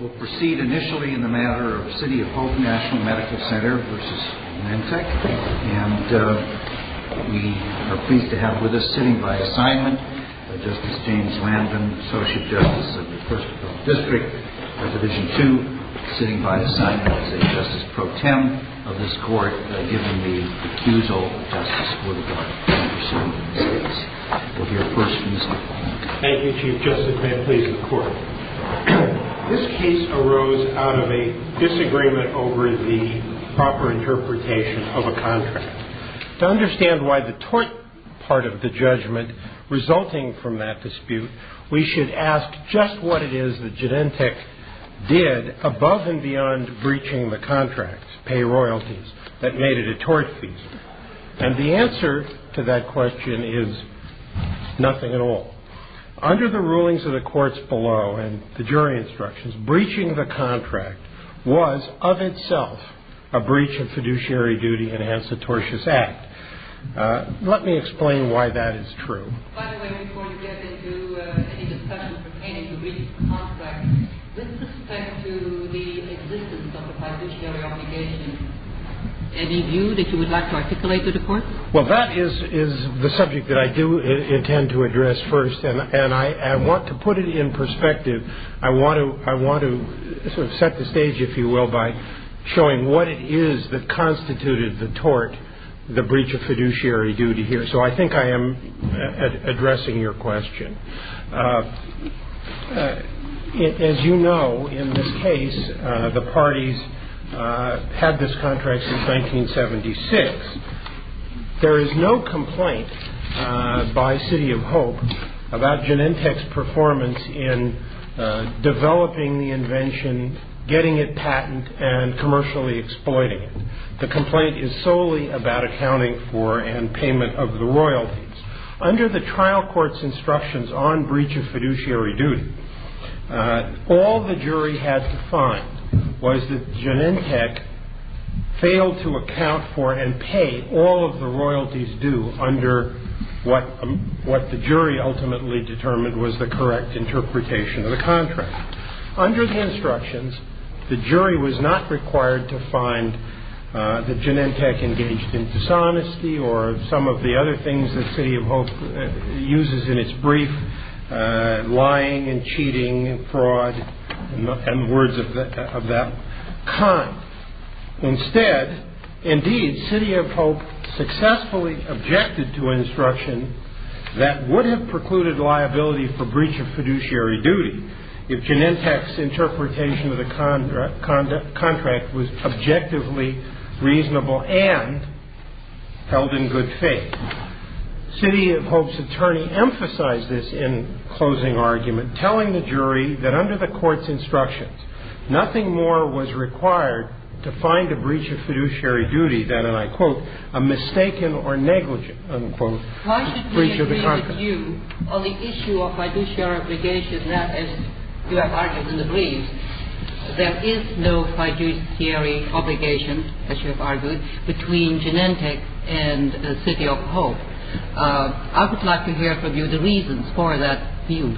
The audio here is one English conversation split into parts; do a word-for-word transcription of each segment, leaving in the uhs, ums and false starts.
We'll proceed initially in the matter of City of Hope National Medical Center versus Genentech. And uh, we are pleased to have with us, sitting by assignment, uh, Justice James Landon, Associate Justice of the First Appellate District, uh, Division two, sitting by assignment as a Justice Pro Tem of this Court, uh, given the recusal of Justice Woodgard in pursuit of this case. We'll hear first from Mister Thank you, Chief Justice. May it please the Court. This case arose out of a disagreement over the proper interpretation of a contract. To understand why the tort part of the judgment resulting from that dispute, we should ask just what it is that Genentech did above and beyond breaching the contracts, pay royalties, that made it a tortfeasor. And the answer to that question is nothing at all. Under the rulings of the courts below and the jury instructions, breaching the contract was of itself a breach of fiduciary duty and hence a tortious act. Uh, let me explain why that is true. By the way, before you get into uh, any discussion pertaining to breach of contract, with respect to the existence of the fiduciary obligation, any view that you would like to articulate to the Court? Well, that is, is the subject that I do I- intend to address first, and, and I, I want to put it in perspective. I want to I want to sort of set the stage, if you will, by showing what it is that constituted the tort, the breach of fiduciary duty here. So I think I am a- addressing your question. Uh, uh, as you know, in this case, uh, the parties Uh, had this contract since nineteen seventy-six. There is no complaint uh, by City of Hope about Genentech's performance in uh, developing the invention, getting it patent, and commercially exploiting it. The complaint is solely about accounting for and payment of the royalties. Under the trial court's instructions on breach of fiduciary duty, uh, all the jury had to find was that Genentech failed to account for and pay all of the royalties due under what um, what the jury ultimately determined was the correct interpretation of the contract. Under the instructions, the jury was not required to find uh, that Genentech engaged in dishonesty or some of the other things that City of Hope uh, uses in its brief, uh, lying and cheating and fraud, and, and words of, the, of that kind. Instead, indeed, City of Hope successfully objected to an instruction that would have precluded liability for breach of fiduciary duty if Genentech's interpretation of the con- con- contract was objectively reasonable and held in good faith. City of Hope's attorney emphasized this in closing argument, telling the jury that under the court's instructions, nothing more was required to find a breach of fiduciary duty than, and I quote, a mistaken or negligent, unquote, Why should breach we of the agree contract. with you on the issue of fiduciary obligation that, as you have argued in the briefs, there is no fiduciary obligation, as you have argued, between Genentech and the City of Hope? Uh, I would like to hear from you the reasons for that view.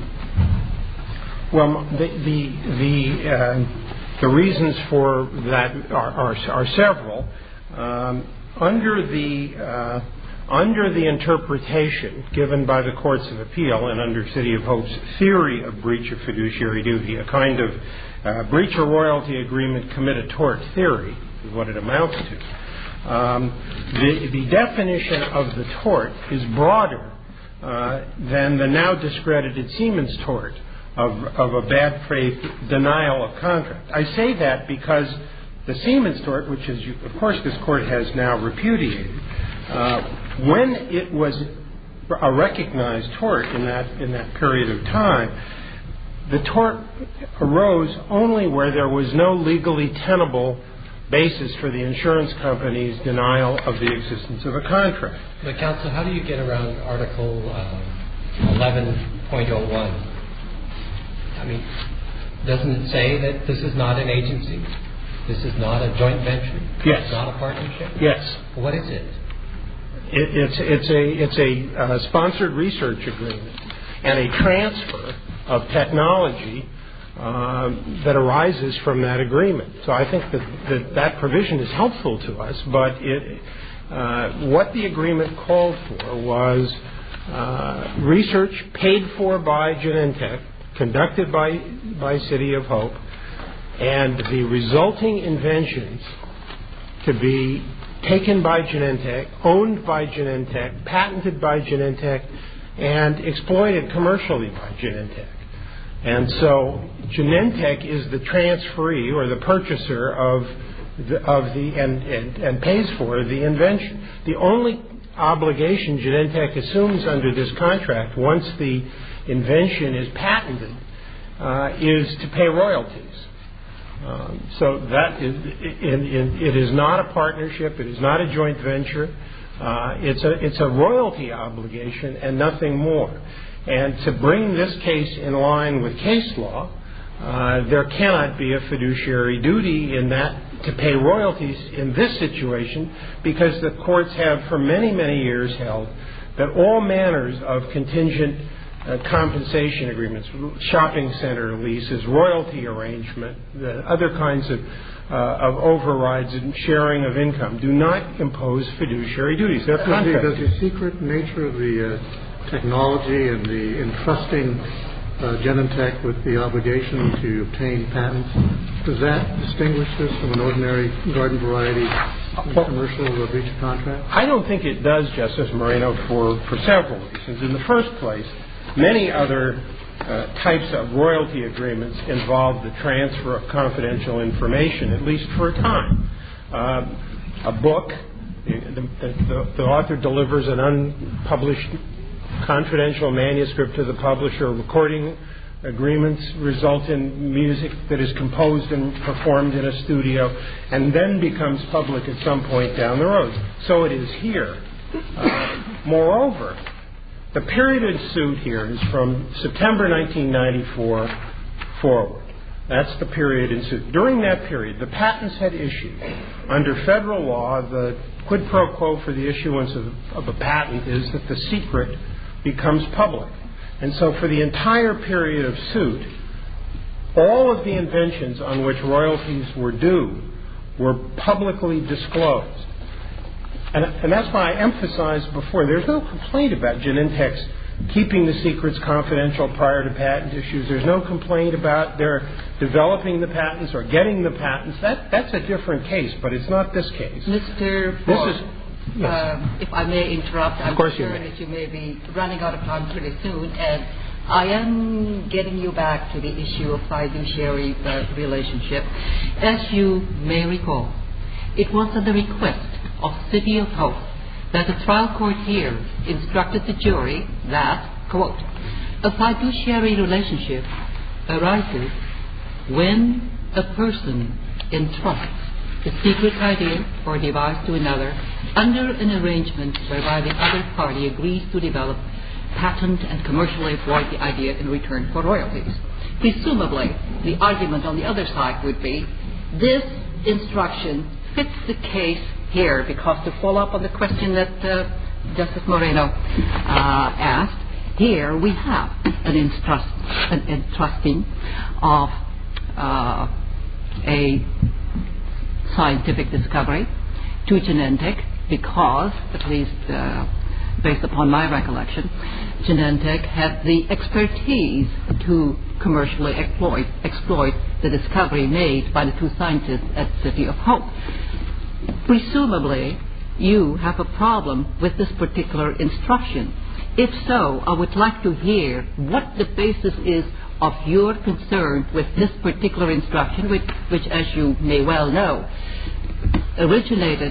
Well, the the the, uh, the reasons for that are are, are several. Um, under the uh, under the interpretation given by the courts of appeal and under City of Hope's theory of breach of fiduciary duty, a kind of uh, breach of royalty agreement commit a tort theory is what it amounts to. Um, the, the definition of the tort is broader uh, than the now discredited Siemens tort of, of a bad faith denial of contract. I say that because the Siemens tort, which is, of course, this court has now repudiated, uh, when it was a recognized tort in that in that period of time, the tort arose only where there was no legally tenable basis for the insurance company's denial of the existence of a contract. But, counsel, how do you get around Article uh, eleven point oh one? I mean, doesn't it say that this is not an agency? This is not a joint venture? Yes. It's not a partnership? Yes. What is it? It, it's it's a it's a uh, sponsored research agreement and a transfer of technology um, that arises from that agreement. So I think that that, that provision is helpful to us, but it, uh, what the agreement called for was uh, research paid for by Genentech, conducted by, by City of Hope, and the resulting inventions to be taken by Genentech, owned by Genentech, patented by Genentech, and exploited commercially by Genentech. And so Genentech is the transferee or the purchaser of the, of the and, and, and pays for the invention. The only obligation Genentech assumes under this contract, once the invention is patented, uh, is to pay royalties. Um, so that is, it, it, it is not a partnership. It is not a joint venture. Uh, it's a it's a royalty obligation and nothing more. And to bring this case in line with case law, uh, there cannot be a fiduciary duty in that to pay royalties in this situation, because the courts have for many many years held that all manners of contingent Uh, compensation agreements, shopping center leases, royalty arrangement, the other kinds of, uh, of overrides and sharing of income do not impose fiduciary duties. They're contracts. Does the secret nature of the uh, technology and the entrusting uh, Genentech with the obligation to obtain patents, does that distinguish this from an ordinary garden variety well, commercial uh, breach of contract? I don't think it does, Justice Moreno, for, for several reasons. In the first place, many other uh, types of royalty agreements involve the transfer of confidential information, at least for a time. Uh, a book, the, the, the author delivers an unpublished confidential manuscript to the publisher. Recording agreements result in music that is composed and performed in a studio and then becomes public at some point down the road. So it is here. Uh, moreover, the period in suit here is from September nineteen ninety-four forward. That's the period in suit. During that period, the patents had issued. Under federal law, the quid pro quo for the issuance of, of a patent is that the secret becomes public. And so for the entire period of suit, all of the inventions on which royalties were due were publicly disclosed. And, and that's why I emphasized before, there's no complaint about Genentech's keeping the secrets confidential prior to patent issues. There's no complaint about their developing the patents or getting the patents. That, that's a different case, but it's not this case. Mister Ford, this is, yes. uh, if I may interrupt, I'm of course sure you may. that you may be running out of time pretty soon, and I am getting you back to the issue of fiduciary uh, relationship. As you may recall, it was at the request of City of Hope that the trial court here instructed the jury that, quote, a fiduciary relationship arises when a person entrusts a secret idea or device to another under an arrangement whereby the other party agrees to develop, patent, and commercially exploit the idea in return for royalties. Presumably, the argument on the other side would be this instruction fits the case here, because to follow up on the question that uh, Justice Moreno uh, asked, here we have an, entrust, an entrusting of uh, a scientific discovery to Genentech, because, at least uh, based upon my recollection, Genentech had the expertise to commercially exploit, exploit the discovery made by the two scientists at City of Hope. Presumably, you have a problem with this particular instruction. If so, I would like to hear what the basis is of your concern with this particular instruction, which, which as you may well know, originated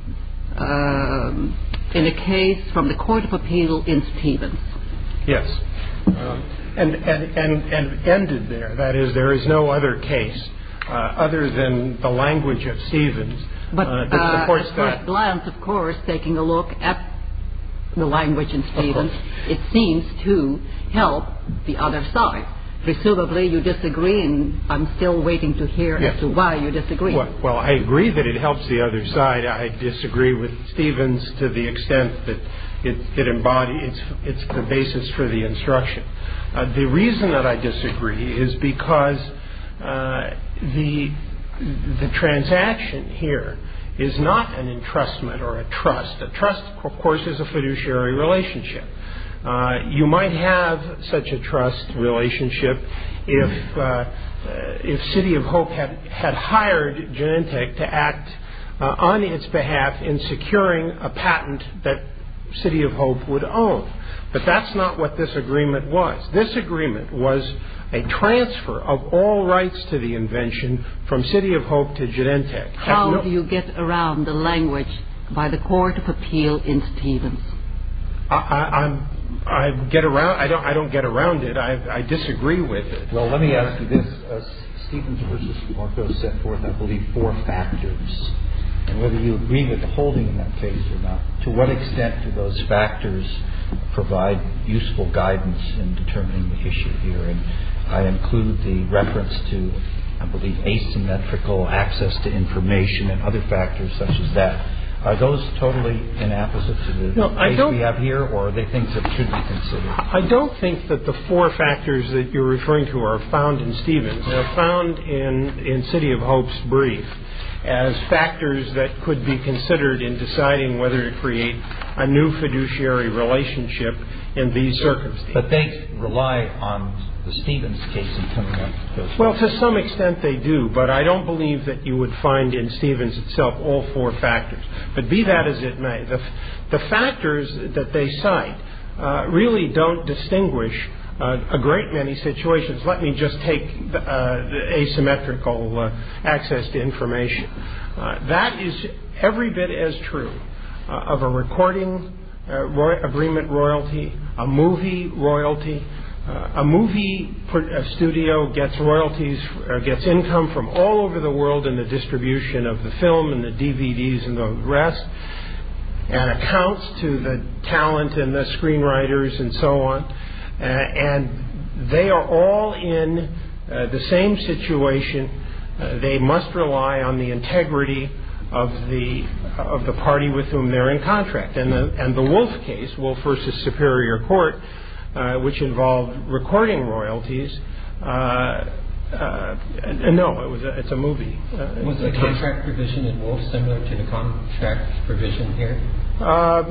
um, in a case from the Court of Appeal in Stevens. Yes. Um, and, and, and, and ended there. That is, there is no other case uh, other than the language of Stevens. But uh, uh, supports at that. first glance, of course, taking a look at the language in Stevens, it seems to help the other side. Presumably you disagree, and I'm still waiting to hear yes. as to why you disagree. Well, well, I agree that it helps the other side. I disagree with Stevens to the extent that it, it embodies, it's, it's the basis for the instruction. Uh, the reason that I disagree is because uh, the the transaction here is not an entrustment or a trust. A trust, of course, is a fiduciary relationship. Uh, you might have such a trust relationship if uh, if City of Hope had, had hired Genentech to act uh, on its behalf in securing a patent that City of Hope would own. But that's not what this agreement was. This agreement was a transfer of all rights to the invention from City of Hope to Genentech. How no, do you get around the language by the Court of Appeal in Stevens? I, I, I'm, I get around. I don't. I don't get around it. I, I disagree with it. Well, let me ask you this: uh, Stevens versus Marco set forth, I believe, four factors, and whether you agree with the holding in that case or not. To what extent do those factors provide useful guidance in determining the issue here? And I include the reference to, I believe, asymmetrical access to information and other factors such as that. Are those totally inapposite to the no, case we have here, or are they things that should be considered? I don't think that the four factors that you're referring to are found in Stevens. They're found in, in City of Hope's brief as factors that could be considered in deciding whether to create a new fiduciary relationship in these circumstances. But they rely on the Stevens case in coming up with those. Well, to some extent they do, but I don't believe that you would find in Stevens itself all four factors. But be that as it may, the, the factors that they cite uh, really don't distinguish uh, a great many situations. Let me just take the, uh, the asymmetrical uh, access to information. Uh, that is every bit as true uh, of a recording uh, roy- agreement royalty, a movie royalty. Uh, a movie a studio gets royalties, uh, gets income from all over the world in the distribution of the film and the D V Ds and the rest, and accounts to the talent and the screenwriters and so on. Uh, and they are all in uh, the same situation. Uh, they must rely on the integrity of the of the party with whom they're in contract. And the, and the Wolf case, Wolf versus Superior Court, Uh, which involved recording royalties. Uh, uh, no, it was a, it's a movie. Uh, was the contract provision in Wolf similar to the contract provision here? Um,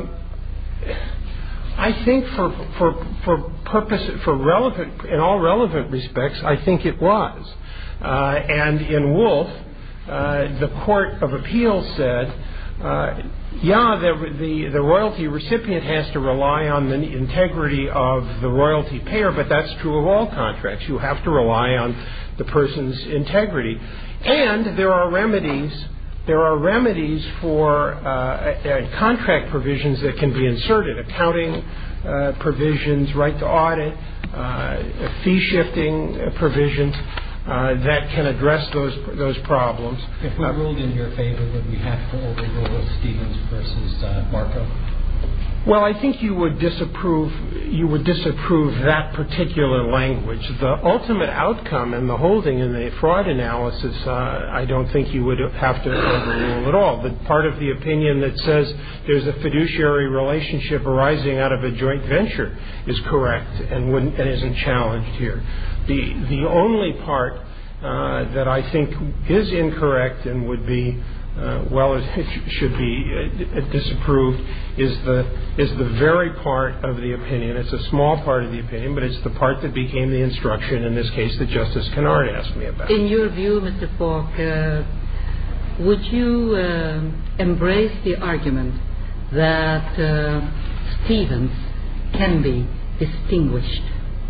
I think for for for purpose for relevant in all relevant respects, I think it was. Uh, and in Wolf, uh, the Court of Appeal said, Uh, yeah, the, the the royalty recipient has to rely on the integrity of the royalty payer, but that's true of all contracts. You have to rely on the person's integrity. And there are remedies, there are remedies for uh, uh, contract provisions that can be inserted, accounting uh, provisions, right to audit, uh, fee shifting provisions. Uh, that can address those those problems. If we ruled in your favor, would we have to overrule Stevens versus uh, Marco? Well, I think you would disapprove you would disapprove that particular language. The ultimate outcome and the holding in the fraud analysis, uh, I don't think you would have to overrule at all. The part of the opinion that says there's a fiduciary relationship arising out of a joint venture is correct and wouldn't and isn't challenged here. The the only part uh, that I think is incorrect and would be uh, well it should be uh, disapproved is the is the very part of the opinion. It's a small part of the opinion, but it's the part that became the instruction in this case that Justice Kennard asked me about. In your view, Mister Falk, uh, would you uh, embrace the argument that uh, Stevens can be distinguished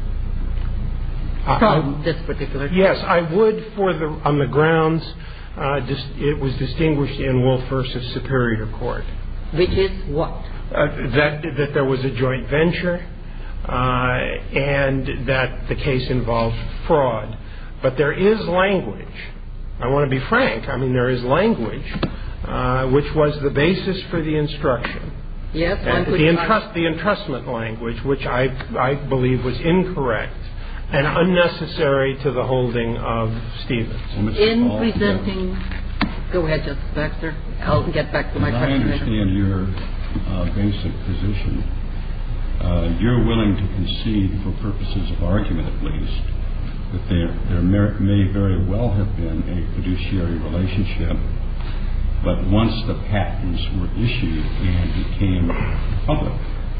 from I, this particular case? Yes, I would for the on the grounds uh, dis- it was distinguished in Wolf versus Superior Court. Which is what? Uh, that that there was a joint venture uh, and that the case involved fraud. But there is language. I want to be frank. I mean, there is language uh, which was the basis for the instruction. Yes, and the, entrust, the entrustment language, which I I believe was incorrect and unnecessary to the holding of Stevens. In presenting, go ahead, Justice Baxter. I'll get back to my As question. I understand your uh, basic position, uh, you're willing to concede, for purposes of argument at least, that there, there may very well have been a fiduciary relationship, but once the patents were issued and became public,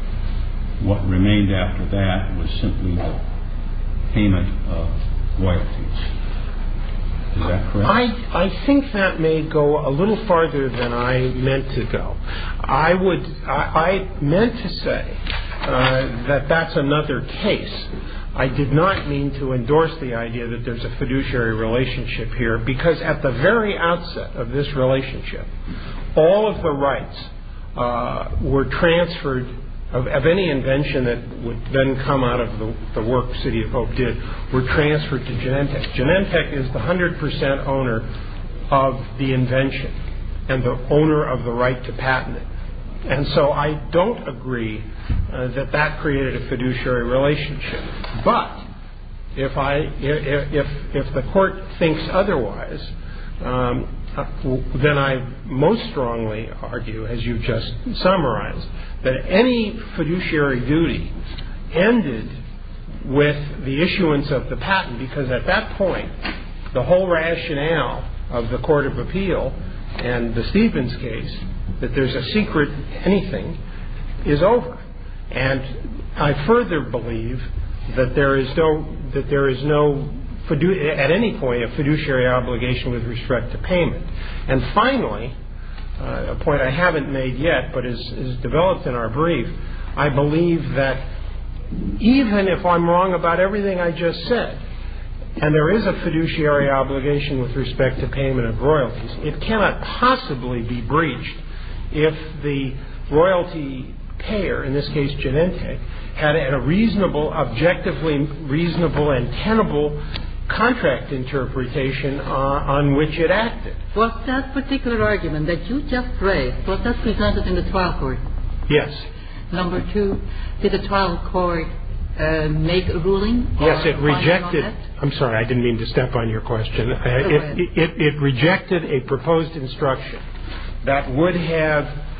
what remained after that was simply the payment of royalties. Is that correct? I, I think that may go a little farther than I meant to go. I would, I, I meant to say uh, that that's another case. I did not mean to endorse the idea that there's a fiduciary relationship here, because at the very outset of this relationship, all of the rights uh, were transferred Of, of any invention that would then come out of the, the work City of Hope did, were transferred to Genentech. Genentech is the one hundred percent owner of the invention and the owner of the right to patent it. And so I don't agree uh, that that created a fiduciary relationship. But if I if if, if the court thinks otherwise, um, then I most strongly argue, as you just summarized, that any fiduciary duty ended with the issuance of the patent, because at that point, the whole rationale of the Court of Appeal and the Stevens case, that there's a secret anything, is over. And I further believe that there is no that there is no Fidu- at any point a fiduciary obligation with respect to payment. And finally, uh, a point I haven't made yet but is, is developed in our brief, I believe that even if I'm wrong about everything I just said, and there is a fiduciary obligation with respect to payment of royalties, it cannot possibly be breached if the royalty payer, in this case Genentech, had a reasonable, objectively reasonable and tenable contract interpretation uh, on which it acted. Was that particular argument that you just raised, was that presented in the trial court? Yes. Number two, did the trial court uh, make a ruling? Yes, it rejected. I'm sorry, I didn't mean to step on your question. Uh, it, it, it rejected a proposed instruction that would have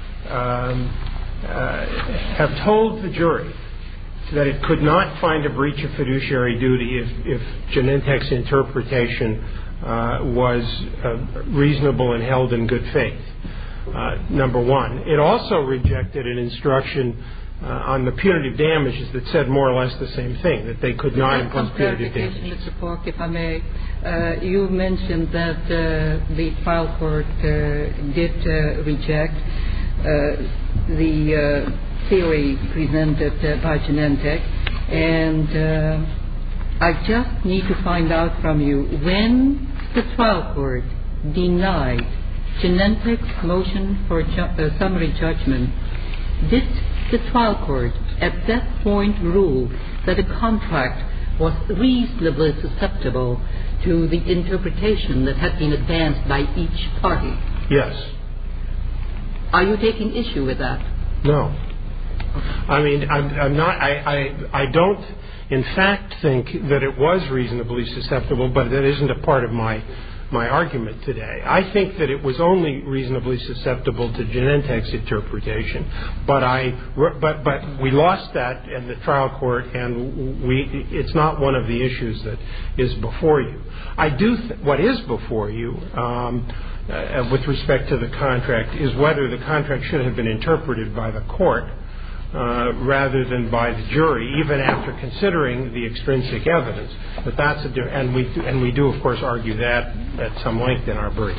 um, uh, have told the jury that it could not find a breach of fiduciary duty if, if Genentech's interpretation uh, was uh, reasonable and held in good faith. Uh, number one. It also rejected an instruction uh, on the punitive damages that said more or less the same thing, that they could not impose punitive damages. Mister Park, if I may, uh, you mentioned that uh, the trial court uh, did uh, reject uh, the uh, theory presented uh, by Genentech, and uh, I just need to find out from you, when the trial court denied Genentech's motion for ju- uh, summary judgment, did the trial court at that point rule that the contract was reasonably susceptible to the interpretation that had been advanced by each party? Yes. Are you taking issue with that? No. I mean, I'm, I'm not. I, I, I don't, in fact, think that it was reasonably susceptible, but that isn't a part of my my argument today. I think that it was only reasonably susceptible to Genentech's interpretation, but I, but but we lost that in the trial court, and we it's not one of the issues that is before you. I do th- what is before you. Um, uh, with respect to the contract, is whether the contract should have been interpreted by the court Uh, rather than by the jury, even after considering the extrinsic evidence. But that's a di- and we do, and we do of course argue that at some length in our brief.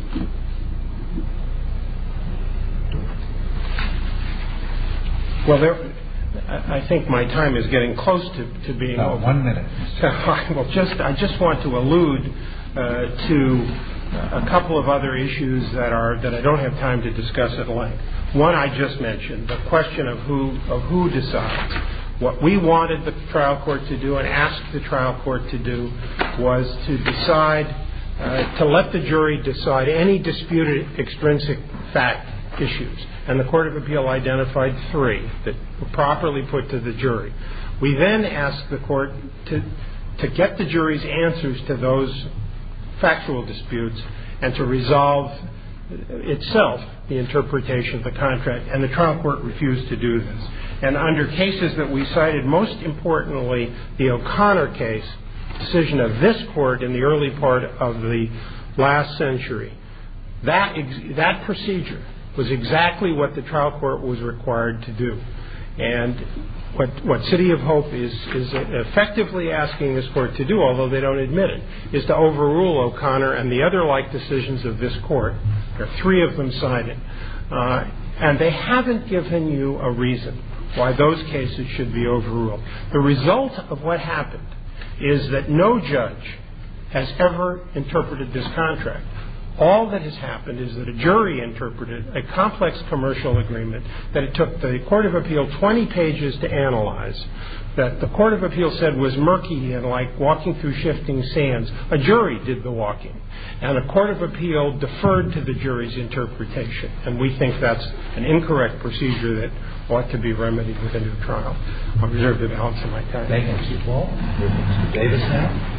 Well, there, I think my time is getting close to, to being no, over. One minute. Well, just I just want to allude uh, to a couple of other issues that are that I don't have time to discuss at length. One I just mentioned, the question of who of who decides. What we wanted the trial court to do and asked the trial court to do was to decide, uh, to let the jury decide any disputed extrinsic fact issues. And the Court of Appeal identified three that were properly put to the jury. We then asked the court to to get the jury's answers to those factual disputes and to resolve itself the interpretation of the contract, and the trial court refused to do this. And under cases that we cited, most importantly the O'Connor case, decision of this court in the early part of the last century. That, ex- that procedure was exactly what the trial court was required to do. And what, what City of Hope is, is effectively asking this court to do, although they don't admit it, is to overrule O'Connor and the other like decisions of this court. There are three of them cited. Uh, and they haven't given you a reason why those cases should be overruled. The result of what happened is that no judge has ever interpreted this contract. All that has happened is that a jury interpreted a complex commercial agreement that it took the Court of Appeal twenty pages to analyze, that the Court of Appeal said was murky and like walking through shifting sands. A jury did the walking, and the Court of Appeal deferred to the jury's interpretation. And we think that's an incorrect procedure that ought to be remedied with a new trial. I'll reserve the balance of my time. Thank you, Mister Paul. Mister Davis now.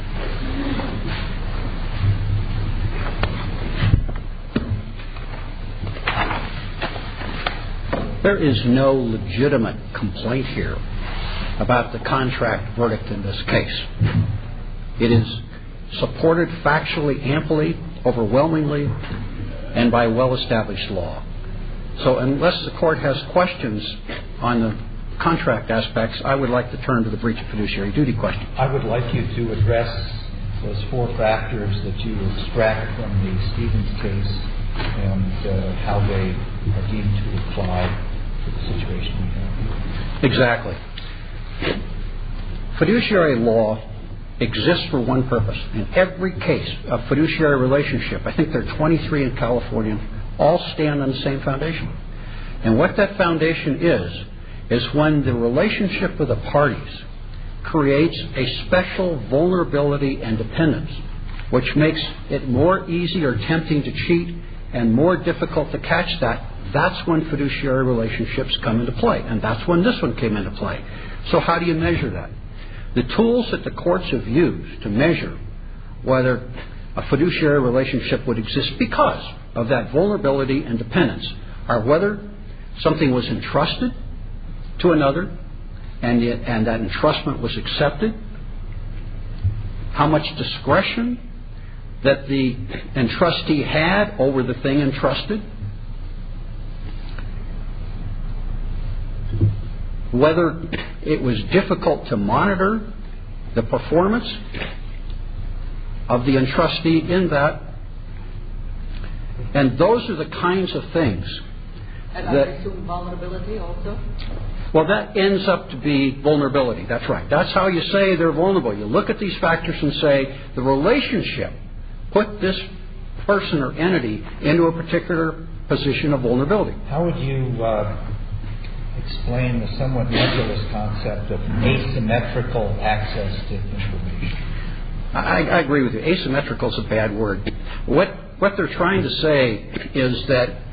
There is no legitimate complaint here about the contract verdict in this case. It is supported factually, amply, overwhelmingly, and by well-established law. So unless the court has questions on the contract aspects, I would like to turn to the breach of fiduciary duty question. I would like you to address those four factors that you extract from the Stevens case and uh, how they are deemed to apply to the situation we have. Exactly. Fiduciary law exists for one purpose. In every case of fiduciary relationship, I think there are twenty-three in California, all stand on the same foundation. And what that foundation is, is when the relationship of the parties creates a special vulnerability and dependence, which makes it more easy or tempting to cheat and more difficult to catch that, that's when fiduciary relationships come into play. And that's when this one came into play. So how do you measure that? The tools that the courts have used to measure whether a fiduciary relationship would exist because of that vulnerability and dependence are whether something was entrusted to another and, it, and that entrustment was accepted, how much discretion that the entrustee had over the thing entrusted, whether it was difficult to monitor the performance of the entrustee in that. And those are the kinds of things and that... And I assume vulnerability also? Well, that ends up to be vulnerability. That's right. That's how you say they're vulnerable. You look at these factors and say the relationship put this person or entity into a particular position of vulnerability. How would you uh, explain the somewhat nebulous concept of asymmetrical access to information? I, I agree with you. Asymmetrical is a bad word. What what they're trying to say is that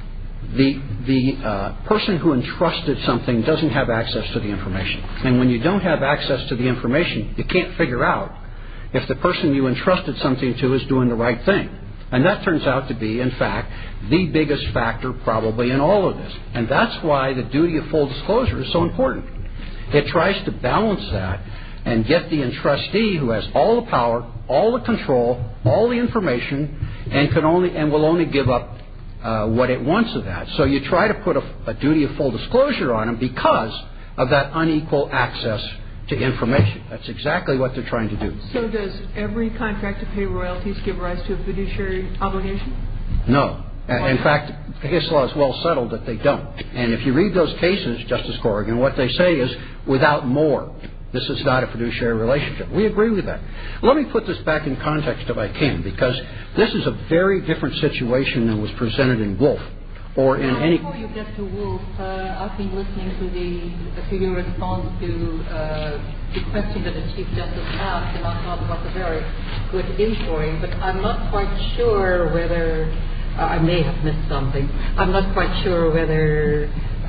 the the uh, person who entrusted something doesn't have access to the information. And when you don't have access to the information, you can't figure out if the person you entrusted something to is doing the right thing. And that turns out to be, in fact, the biggest factor probably in all of this. And that's why the duty of full disclosure is so important. It tries to balance that and get the entrustee who has all the power, all the control, all the information, and can only and will only give up uh, what it wants of that. So you try to put a, a duty of full disclosure on them because of that unequal access to information. That's exactly what they're trying to do. So does every contract to pay royalties give rise to a fiduciary obligation? No. In fact, the case law is well settled that they don't. And if you read those cases, Justice Corrigan, what they say is, without more, this is not a fiduciary relationship. We agree with that. Let me put this back in context if I can, because this is a very different situation than was presented in Wolf or in well, any... Before you get to Wolf, uh, I've been listening to the to your response to uh, the question that the Chief Justice asked, and I thought it was a very good inquiry, but I'm not quite sure whether... Uh, I may have missed something. I'm not quite sure whether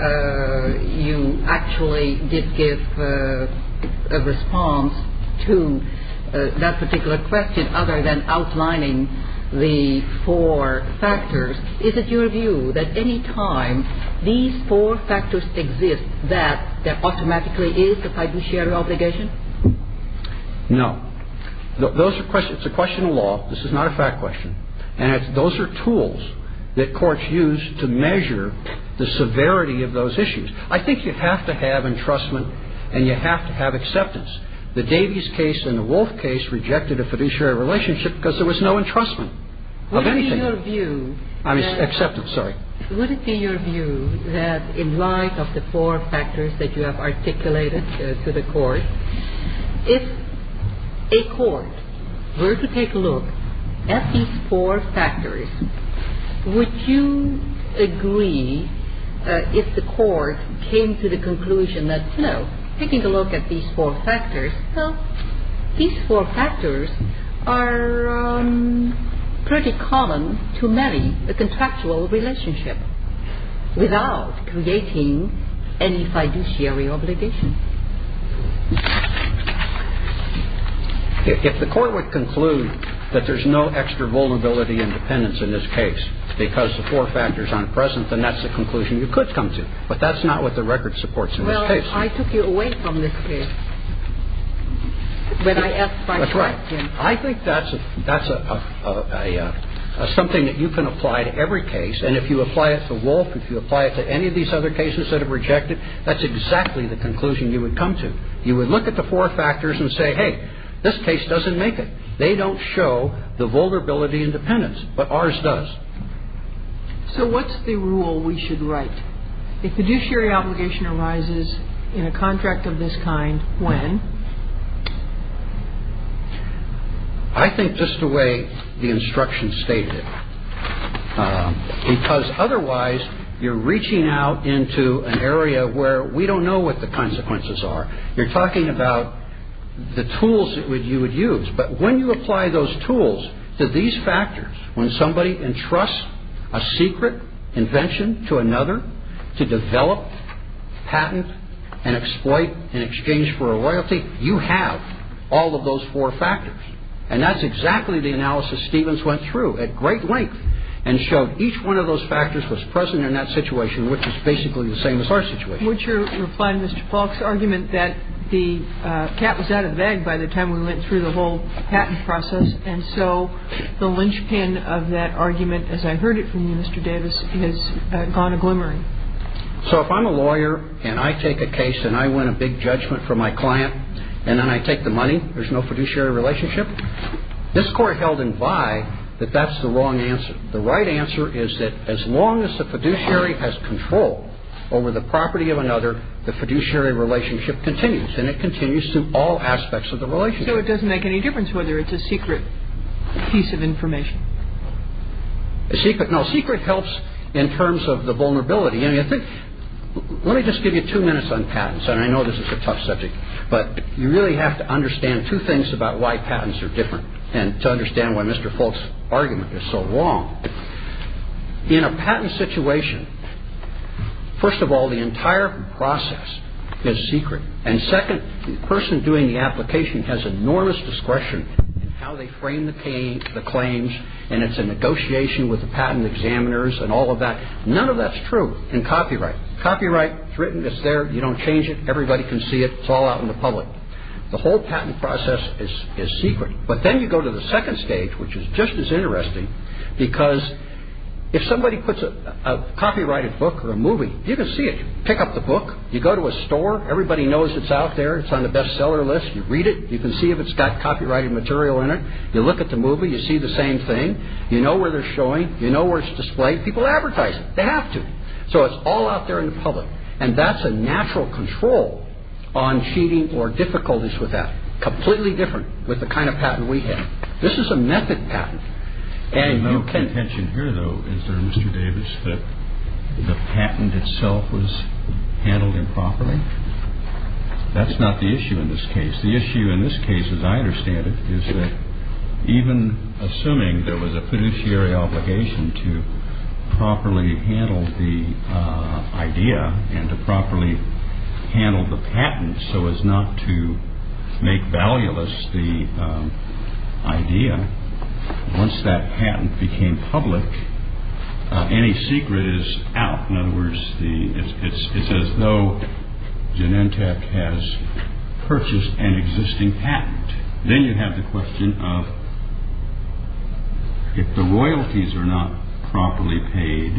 uh, you actually did give uh, a response to uh, that particular question other than outlining the four factors. Is it your view that any time these four factors exist, that there automatically is a fiduciary obligation? No. Th- those are questions. It's a question of law. This is not a fact question. And it's, those are tools that courts use to measure the severity of those issues. I think you have to have entrustment and you have to have acceptance. The Davies case and the Wolf case rejected a fiduciary relationship because there was no entrustment of anything. Would it be your view? I mean, acceptance, sorry. Would it be your view that in light of the four factors that you have articulated uh, to the court, if a court were to take a look at these four factors, would you agree uh, if the court came to the conclusion that, you know, taking a look at these four factors, well, these four factors are um, pretty common to many, a contractual relationship, without creating any fiduciary obligation? If the court would conclude that there's no extra vulnerability and dependence in this case because the four factors aren't present, then that's the conclusion you could come to. But that's not what the record supports in well, this case. Well, I took you away from this case when I asked my that's question. Right. I think that's a, that's a, a, a, a, a something that you can apply to every case. And if you apply it to Wolf, if you apply it to any of these other cases that have rejected, that's exactly the conclusion you would come to. You would look at the four factors and say, hey, this case doesn't make it. They don't show the vulnerability and dependence, but ours does. So what's the rule we should write? A fiduciary obligation arises in a contract of this kind when? I think just the way the instructions stated it. Um, because otherwise you're reaching out into an area where we don't know what the consequences are. You're talking about the tools that would, you would use. But when you apply those tools to these factors, when somebody entrusts a secret invention to another to develop, patent, and exploit in exchange for a royalty, you have all of those four factors. And that's exactly the analysis Stevens went through at great length and showed each one of those factors was present in that situation, which is basically the same as our situation. Would you reply to Mister Falk's argument that the uh, cat was out of the bag by the time we went through the whole patent process, and so the linchpin of that argument, as I heard it from you, Mister Davis, has uh, gone a glimmering? So if I'm a lawyer and I take a case and I win a big judgment for my client, and then I take the money, there's no fiduciary relationship, this court held in Vi that that's the wrong answer. The right answer is that as long as the fiduciary has control over the property of another, the fiduciary relationship continues, and it continues through all aspects of the relationship. So it doesn't make any difference whether it's a secret piece of information? A secret, no, secret helps in terms of the vulnerability. I mean, I think, let me just give you two minutes on patents, and I know this is a tough subject, but you really have to understand two things about why patents are different, and to understand why Mister Falk's argument is so wrong. In a patent situation, first of all, the entire process is secret. And second, the person doing the application has enormous discretion in how they frame the, ca- the claims, and it's a negotiation with the patent examiners and all of that. None of that's true in copyright. Copyright, it's written, it's there, you don't change it, everybody can see it, it's all out in the public. The whole patent process is, is secret. But then you go to the second stage, which is just as interesting, because if somebody puts a, a copyrighted book or a movie, you can see it. You pick up the book, you go to a store, everybody knows it's out there, it's on the bestseller list, you read it, you can see if it's got copyrighted material in it, you look at the movie, you see the same thing, you know where they're showing, you know where it's displayed, people advertise it, they have to. So it's all out there in the public. And that's a natural control on cheating or difficulties with that. Completely different with the kind of patent we have. This is a method patent. And no you can contention here, though, is there, Mister Davis, that the patent itself was handled improperly? That's not the issue in this case. The issue in this case, as I understand it, is that even assuming there was a fiduciary obligation to properly handle the uh, idea and to properly handle the patent so as not to make valueless the um, idea, once that patent became public, uh, any secret is out. In other words, the, it's, it's, it's as though Genentech has purchased an existing patent. Then you have the question of if the royalties are not properly paid,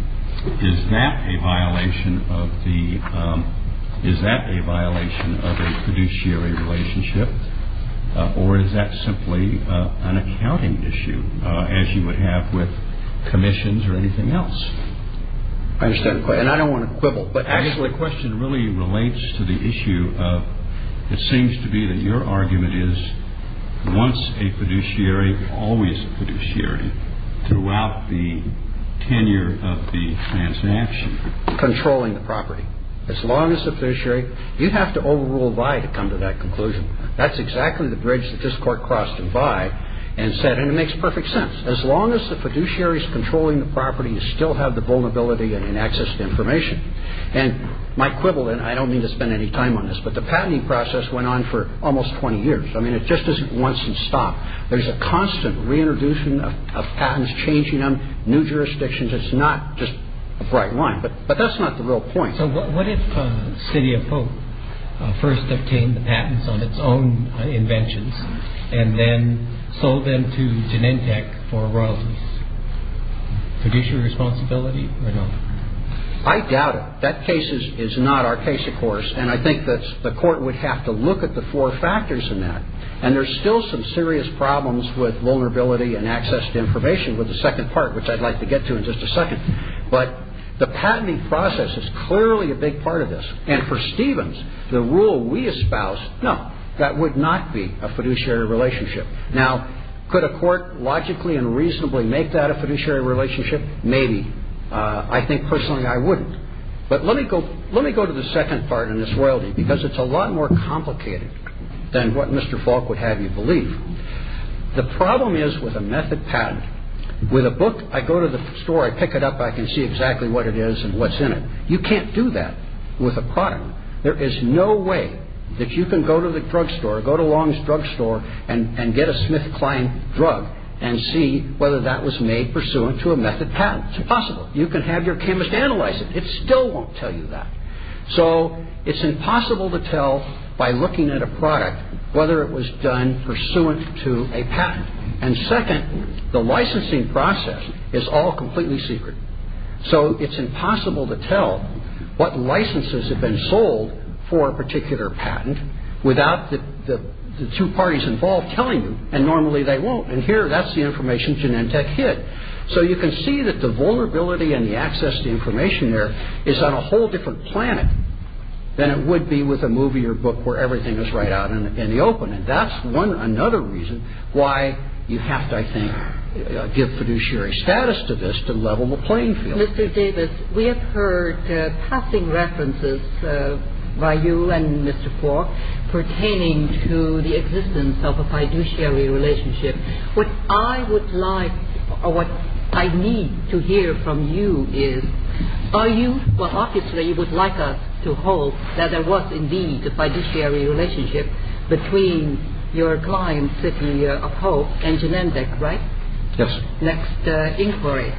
is that a violation of the um, is that a violation of a fiduciary relationship, uh, or is that simply uh, an accounting issue, uh, as you would have with commissions or anything else? I understand the question, and I don't want to quibble, but actually the question really relates to the issue of, it seems to be that your argument is once a fiduciary, always a fiduciary throughout the tenure of the transaction. Controlling the property. As long as the fiduciary, you have to overrule Vi to come to that conclusion. That's exactly the bridge that this court crossed in Vi and said, and it makes perfect sense. As long as the fiduciary is controlling the property, you still have the vulnerability and access to information. And my quibble, and I don't mean to spend any time on this, but the patenting process went on for almost twenty years. I mean, it just isn't once and stop. There's a constant reintroduction of, of patents, changing them, new jurisdictions. It's not just a bright line, but but that's not the real point. So what, what if uh, City of Hope uh, first obtained the patents on its own uh, inventions and then sold them to Genentech for royalties? Fiduciary responsibility or no? I doubt it. That case is, is not our case, of course, and I think that the court would have to look at the four factors in that. And there's still some serious problems with vulnerability and access to information with the second part, which I'd like to get to in just a second. But the patenting process is clearly a big part of this. And for Stevens, the rule we espouse, no, that would not be a fiduciary relationship. Now, could a court logically and reasonably make that a fiduciary relationship? Maybe. Uh, I think personally I wouldn't. But let me go let me go to the second part in this royalty, because it's a lot more complicated than what Mister Falk would have you believe. The problem is with a method patent. With a book, I go to the store, I pick it up, I can see exactly what it is and what's in it. You can't do that with a product. There is no way that you can go to the drugstore, go to Long's drugstore, and, and get a SmithKline drug and see whether that was made pursuant to a method patent. It's impossible. You can have your chemist analyze it. It still won't tell you that. So it's impossible to tell by looking at a product whether it was done pursuant to a patent. And second, the licensing process is all completely secret. So it's impossible to tell what licenses have been sold for a particular patent without the, the, the two parties involved telling you, and normally they won't. And here, that's the information Genentech hid. So you can see that the vulnerability and the access to information there is on a whole different planet than it would be with a movie or book where everything is right out in, in the open. And that's one another reason why you have to, I think, uh, give fiduciary status to this to level the playing field. Mister Davis, we have heard uh, passing references uh, by you and Mister Falk pertaining to the existence of a fiduciary relationship. What I would like, or what I need to hear from you is, are you, well, obviously you would like us to hold that there was indeed a fiduciary relationship between your client, City of Hope, and Genentech, right? Yes. Next uh, inquiry.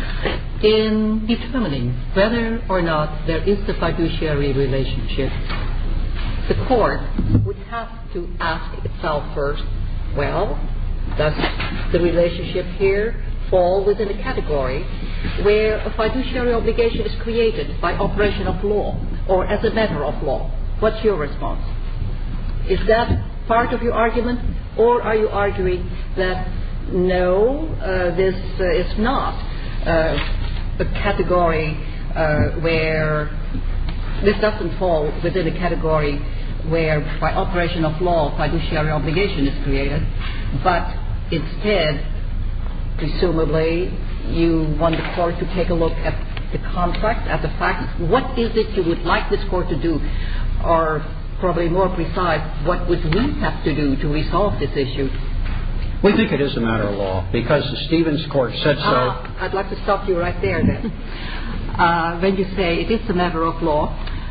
In determining whether or not there is a fiduciary relationship, the court would have to ask itself first, well, does the relationship here fall within a category where a fiduciary obligation is created by operation of law or as a matter of law? What's your response? Is that part of your argument, or are you arguing that no, uh, this uh, is not uh, a category uh, where this doesn't fall within a category where by operation of law fiduciary obligation is created, but instead, presumably, you want the court to take a look at the contract, at the facts. What is it you would like this court to do? Or probably more precise, what would we have to do to resolve this issue? We think it is a matter of law because the Stevens court said so. Ah, I'd like to stop you right there then. uh, when you say it is a matter of law,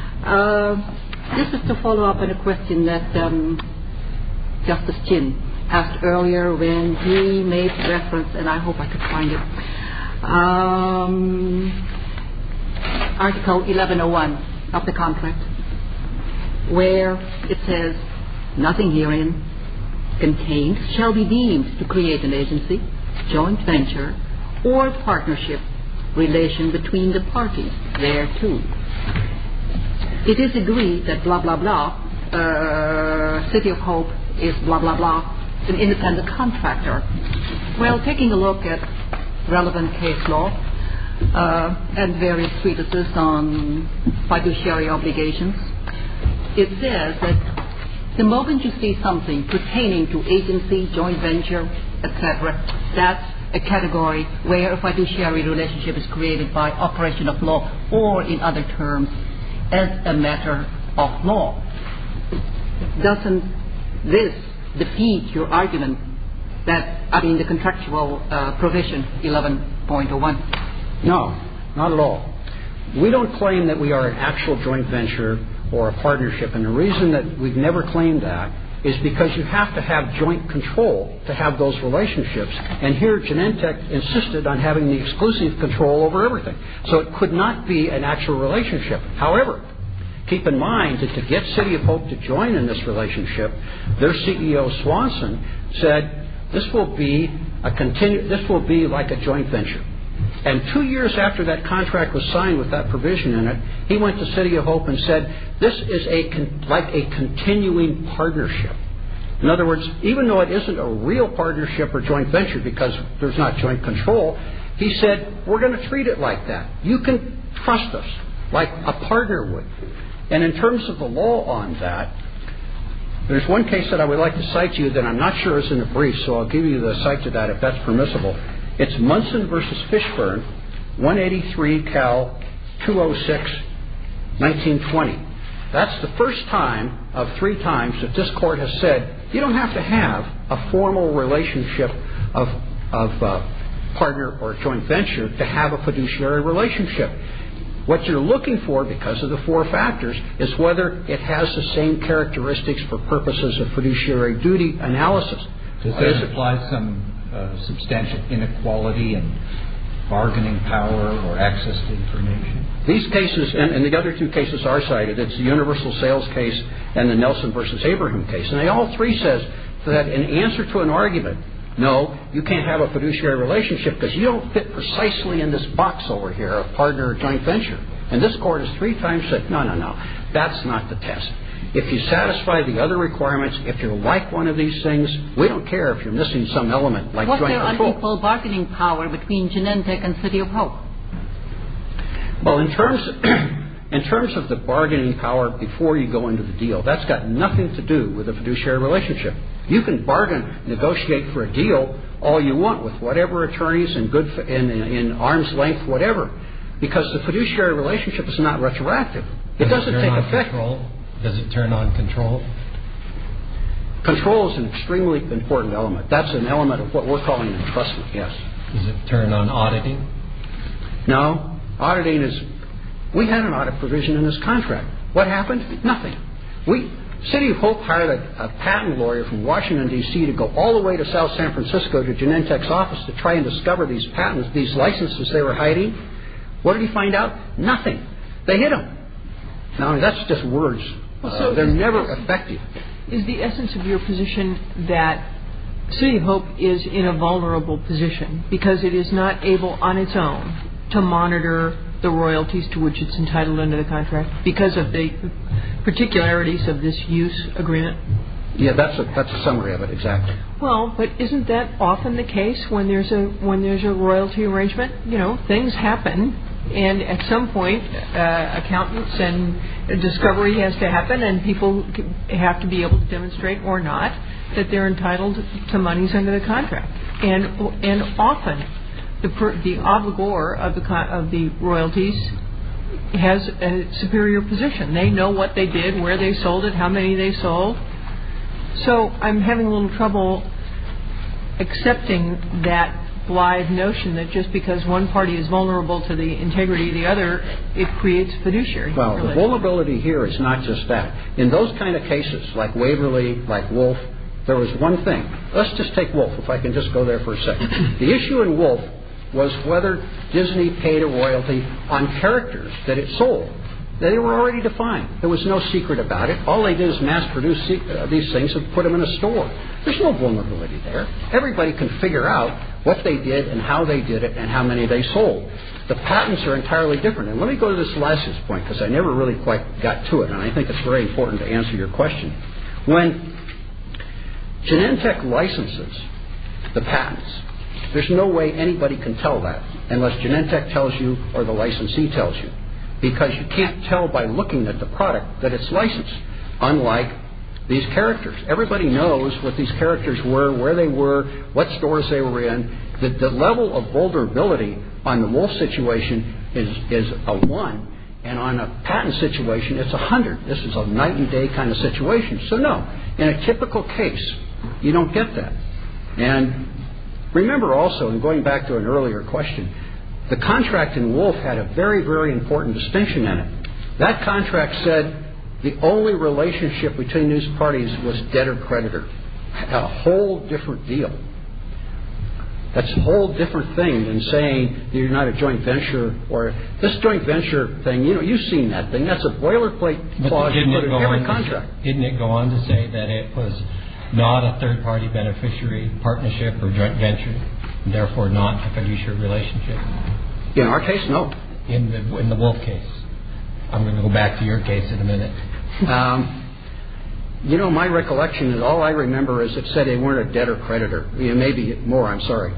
uh, this is to follow up on a question that um, Justice Chin asked earlier when he made reference, and I hope I could find it, um, Article eleven oh one of the contract, where it says, nothing herein contained shall be deemed to create an agency, joint venture, or partnership relation between the parties thereto. It is agreed that blah, blah, blah, uh, City of Hope is blah, blah, blah, an independent contractor. Well, taking a look at relevant case law uh, and various treatises on fiduciary obligations, it says that the moment you see something pertaining to agency, joint venture, et cetera, that's a category where a fiduciary relationship is created by operation of law, or in other terms, as a matter of law. Doesn't this defeat your argument that, I mean, the contractual uh, provision eleven point oh one? No, not at all. We don't claim that we are an actual joint venture or a partnership, and the reason that we've never claimed that is because you have to have joint control to have those relationships. And here Genentech insisted on having the exclusive control over everything. So it could not be an actual relationship. However, keep in mind that to get City of Hope to join in this relationship, their C E O Swanson said this will be a continu- this will be like a joint venture. And two years after that contract was signed with that provision in it, he went to City of Hope and said, this is a con- like a continuing partnership. In other words, even though it isn't a real partnership or joint venture because there's not joint control, he said, we're going to treat it like that. You can trust us like a partner would. And in terms of the law on that, there's one case that I would like to cite to you that I'm not sure is in the brief, so I'll give you the cite to that if that's permissible. It's Munson versus Fishburne, one eighty-three Cal two oh six, nineteen twenty. That's the first time of three times that this court has said you don't have to have a formal relationship of, of uh, partner or joint venture to have a fiduciary relationship. What you're looking for, because of the four factors, is whether it has the same characteristics for purposes of fiduciary duty analysis. Does that imply some Uh, substantial inequality in bargaining power or access to information? These cases, and, and the other two cases are cited, it's the Universal Sales case and the Nelson versus Abraham case. And they all three says that in answer to an argument, no, you can't have a fiduciary relationship because you don't fit precisely in this box over here, a partner or joint venture. And this court has three times said, no, no, no, that's not the test. If you satisfy the other requirements, if you're like one of these things, we don't care if you're missing some element like Was joint there control. unequal bargaining power between Genentech and City of Hope? Well, in terms in terms of the bargaining power before you go into the deal, that's got nothing to do with a fiduciary relationship. You can bargain, negotiate for a deal all you want with whatever attorneys and good in, in, in arm's length, whatever, because the fiduciary relationship is not retroactive. It Does doesn't it take turn on effect. Control? Does it turn on control? Control is an extremely important element. That's an element of what we're calling entrustment, yes. Does it turn on auditing? No. Auditing is... We had an audit provision in this contract. What happened? Nothing. We... City of Hope hired a, a patent lawyer from Washington, D C to go all the way to South San Francisco to Genentech's office to try and discover these patents, these licenses they were hiding. What did he find out? Nothing. They hid them. Now, that's just words. Well, so uh, they're is, never is, effective. Is the essence of your position that City of Hope is in a vulnerable position because it is not able on its own to monitor the royalties to which it's entitled under the contract because of the particularities of this use agreement? Yeah, that's a that's a summary of it, exactly. Well, but isn't that often the case when there's a when there's a royalty arrangement? You know, things happen, and at some point, uh, accountants and discovery has to happen, and people have to be able to demonstrate or not that they're entitled to monies under the contract, and and often the per, the obligor of the of the royalties has a superior position. They know what they did, where they sold it, how many they sold. So I'm having a little trouble accepting that blithe notion that just because one party is vulnerable to the integrity of the other, it creates fiduciary. Well, relation. the vulnerability here is not just that. In those kind of cases, like Waverly, like Wolf, there was one thing. Let's just take Wolf, if I can just go there for a second. The issue in Wolf was whether Disney paid a royalty on characters that it sold. They were already defined. There was no secret about it. All they did is mass produce uh, these things and put them in a store. There's no vulnerability there. Everybody can figure out what they did and how they did it and how many they sold. The patents are entirely different. And let me go to this license point because I never really quite got to it, and I think it's very important to answer your question. When Genentech licenses the patents, there's no way anybody can tell that unless Genentech tells you or the licensee tells you, because you can't tell by looking at the product that it's licensed, unlike these characters. Everybody knows what these characters were, where they were, what stores they were in. The, the level of vulnerability on the wolf situation is, is a one, and on a patent situation it's a hundred. This is a night and day kind of situation. So no, in a typical case, you don't get that. And remember also, and going back to an earlier question, the contract in Wolf had a very, very important distinction in it. That contract said the only relationship between these parties was debtor-creditor. A whole different deal. That's a whole different thing than saying you're not a joint venture, or this joint venture thing, you know, you've seen that thing. That's a boilerplate clause you put in every contract. Didn't it go on to say that it was not a third-party beneficiary partnership or joint venture, and therefore not a fiduciary relationship? In our case, no. In the in the Wolf case. I'm going to go back to your case in a minute. Um, you know, my recollection is all I remember is it said they weren't a debtor-creditor. You know, maybe more, I'm sorry.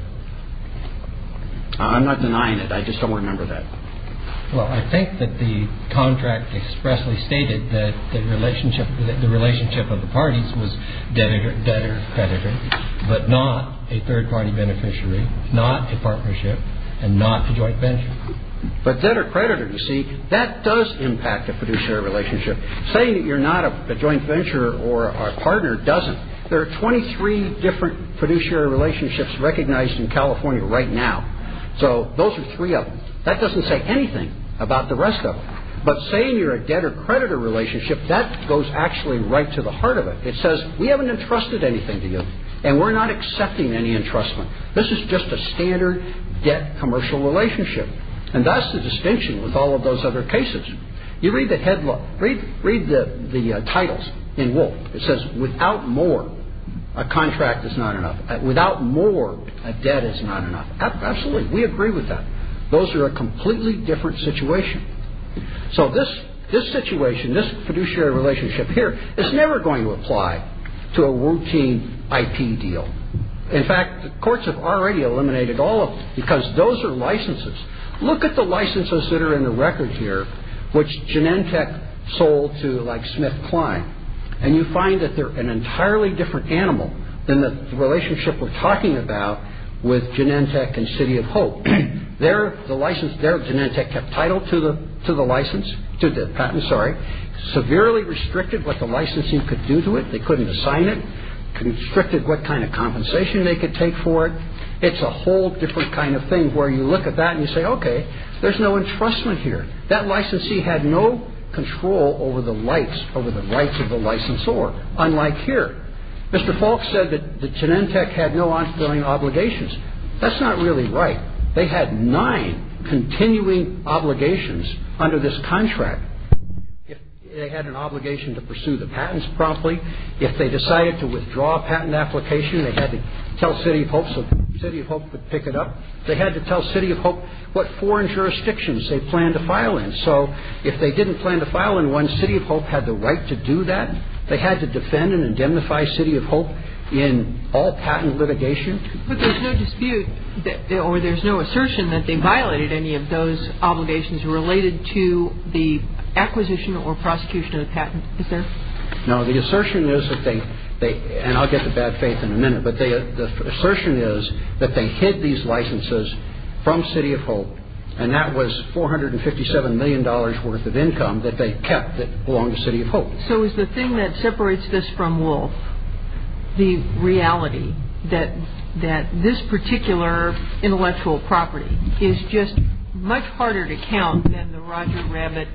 I'm not denying it. I just don't remember that. Well, I think that the contract expressly stated that the relationship the relationship of the parties was debtor debtor creditor, but not a third party beneficiary, not a partnership, and not a joint venture. But debtor creditor, you see, that does impact a fiduciary relationship. Saying that you're not a, a joint venture or a partner doesn't. There are twenty-three different fiduciary relationships recognized in California right now. So those are three of them. That doesn't say anything about the rest of them. But saying you're a debtor-creditor relationship, that goes actually right to the heart of it. It says, we haven't entrusted anything to you, and we're not accepting any entrustment. This is just a standard debt commercial relationship. And that's the distinction with all of those other cases. You read the headline, read, read the, the uh, titles in Wolf. It says, without more, a contract is not enough. Without more, a debt is not enough. Absolutely. We agree with that. Those are a completely different situation. So this this situation, this fiduciary relationship here, is never going to apply to a routine I P deal. In fact, the courts have already eliminated all of them because those are licenses. Look at the licenses that are in the record here, which Genentech sold to like SmithKline, and you find that they're an entirely different animal than the relationship we're talking about with Genentech and City of Hope. There, the license, there, Genentech kept title to the to the license, to the patent. Sorry, severely restricted what the licensee could do to it. They couldn't assign it. Constricted what kind of compensation they could take for it. It's a whole different kind of thing where you look at that and you say, okay, there's no entrustment here. That licensee had no control over the rights, over the rights of the licensor, unlike here. Mister Falk said that the Genentech had no ongoing obligations. That's not really right. They had nine continuing obligations under this contract. If they had an obligation to pursue the patents promptly, if they decided to withdraw a patent application, they had to tell City of Hope so City of Hope would pick it up. They had to tell City of Hope what foreign jurisdictions they planned to file in. So if they didn't plan to file in one, City of Hope had the right to do that. They had to defend and indemnify City of Hope in all patent litigation. But there's no dispute that, or there's no assertion that they violated any of those obligations related to the acquisition or prosecution of the patent, is there? No, the assertion is that they, they and I'll get to bad faith in a minute, but they, the assertion is that they hid these licenses from City of Hope, and that was four hundred fifty-seven million dollars worth of income that they kept that belonged to City of Hope. So is the thing that separates this from Wolf the reality that that this particular intellectual property is just much harder to count than the Roger Rabbit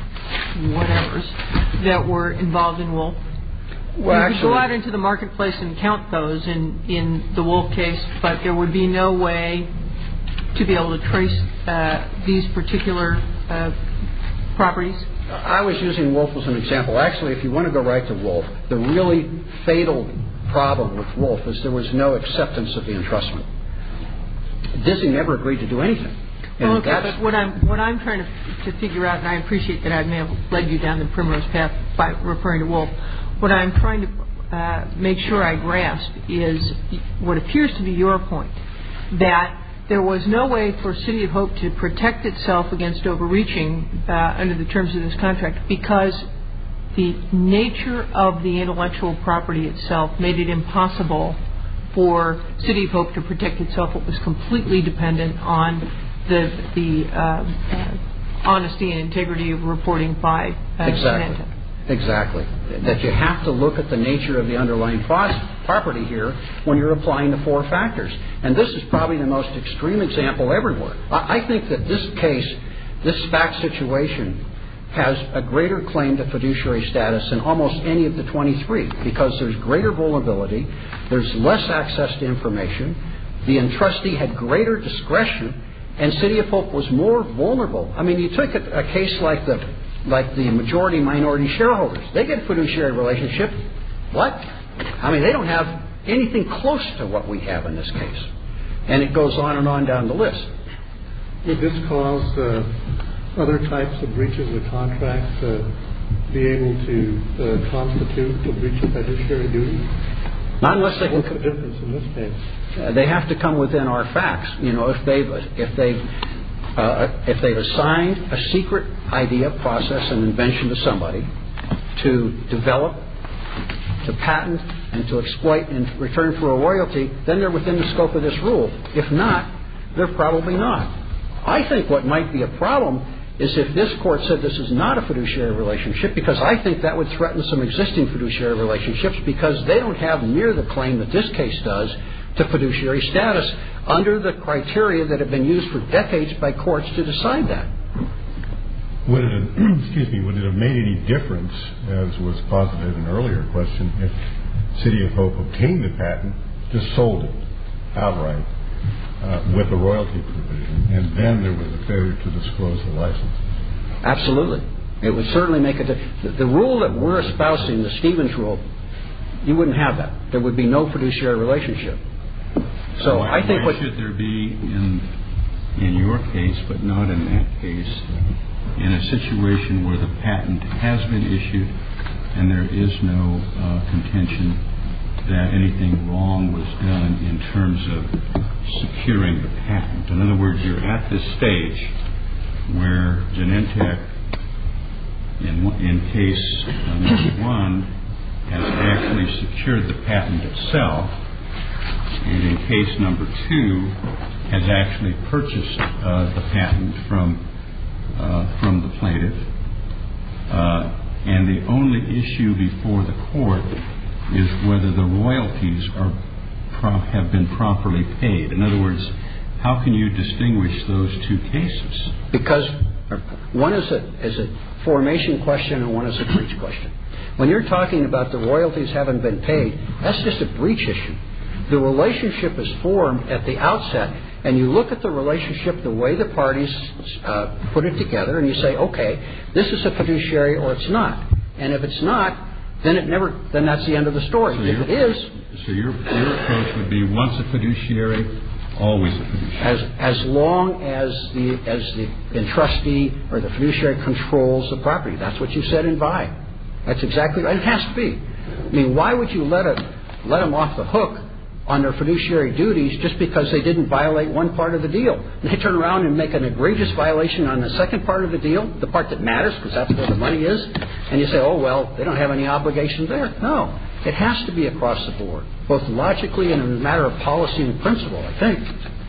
whatevers that were involved in Wolf? Well, you actually, could go out into the marketplace and count those in, in the Wolf case, but there would be no way to be able to trace uh, these particular uh, properties? I was using Wolf as an example. Actually, if you want to go right to Wolf, the really fatal problem with Wolf is there was no acceptance of the entrustment. Disney never agreed to do anything. Well, okay, but what I'm what I'm trying to, to figure out, and I appreciate that I may have led you down the primrose path by referring to Wolf. What I'm trying to uh, make sure I grasp is what appears to be your point, that there was no way for City of Hope to protect itself against overreaching uh, under the terms of this contract because the nature of the intellectual property itself made it impossible for City of Hope to protect itself. It was completely dependent on the the uh, uh, honesty and integrity of reporting by uh, exactly. Symantec. Exactly. That you have to look at the nature of the underlying property here when you're applying the four factors. And this is probably the most extreme example everywhere. I think that this case, this fact situation, has a greater claim to fiduciary status than almost any of the twenty-three because there's greater vulnerability, there's less access to information, the entrustee had greater discretion, and City of Hope was more vulnerable. I mean, you took a, a case like the like the majority-minority shareholders. They get a fiduciary relationship. What? I mean, they don't have anything close to what we have in this case. And it goes on and on down the list. Would this cause uh, other types of breaches of contract to be able to uh, constitute a breach of fiduciary duty? Not unless they can. What's the difference in this case? Uh, they have to come within our facts. You know, if they've if they've uh, if they've assigned a secret idea, process, and invention to somebody to develop, to patent, and to exploit in return for a royalty, then they're within the scope of this rule. If not, they're probably not. I think what might be a problem is if this court said this is not a fiduciary relationship, because I think that would threaten some existing fiduciary relationships because they don't have near the claim that this case does to fiduciary status under the criteria that have been used for decades by courts to decide that. Would it have, excuse me, would it have made any difference, as was posited in an earlier question, if City of Hope obtained the patent, just sold it outright uh, with a royalty provision, and then there was a failure to disclose the license? Absolutely. It would certainly make a difference. The, the rule that we're espousing, the Stevens rule, you wouldn't have that. There would be no fiduciary relationship. So why, I think why what should there be in in your case, but not in that case, in a situation where the patent has been issued and there is no uh, contention that anything wrong was done in terms of securing the patent? In other words, you're at this stage where Genentech, in, in case uh, number one, has actually secured the patent itself, and in case number two has actually purchased uh, the patent from uh, from the plaintiff, uh, and the only issue before the court is whether the royalties are pro- have been properly paid. In other words, how can you distinguish those two cases? Because one is a is a formation question and one is a breach question. When you're talking about the royalties haven't been paid, that's just a breach issue. The relationship is formed at the outset, and you look at the relationship the way the parties uh, put it together, and you say, okay, this is a fiduciary or it's not. And if it's not, then it never. Then that's the end of the story. So if it is, so your your approach would be once a fiduciary, always a fiduciary. As as long as the as the entrustee or the fiduciary controls the property. That's what you said in Vi. That's exactly right. It has to be. I mean, why would you let a let them off the hook on their fiduciary duties just because they didn't violate one part of the deal? And they turn around and make an egregious violation on the second part of the deal, the part that matters because that's where the money is, and you say, oh, well, they don't have any obligations there. No. It has to be across the board, both logically and in a matter of policy and principle, I think.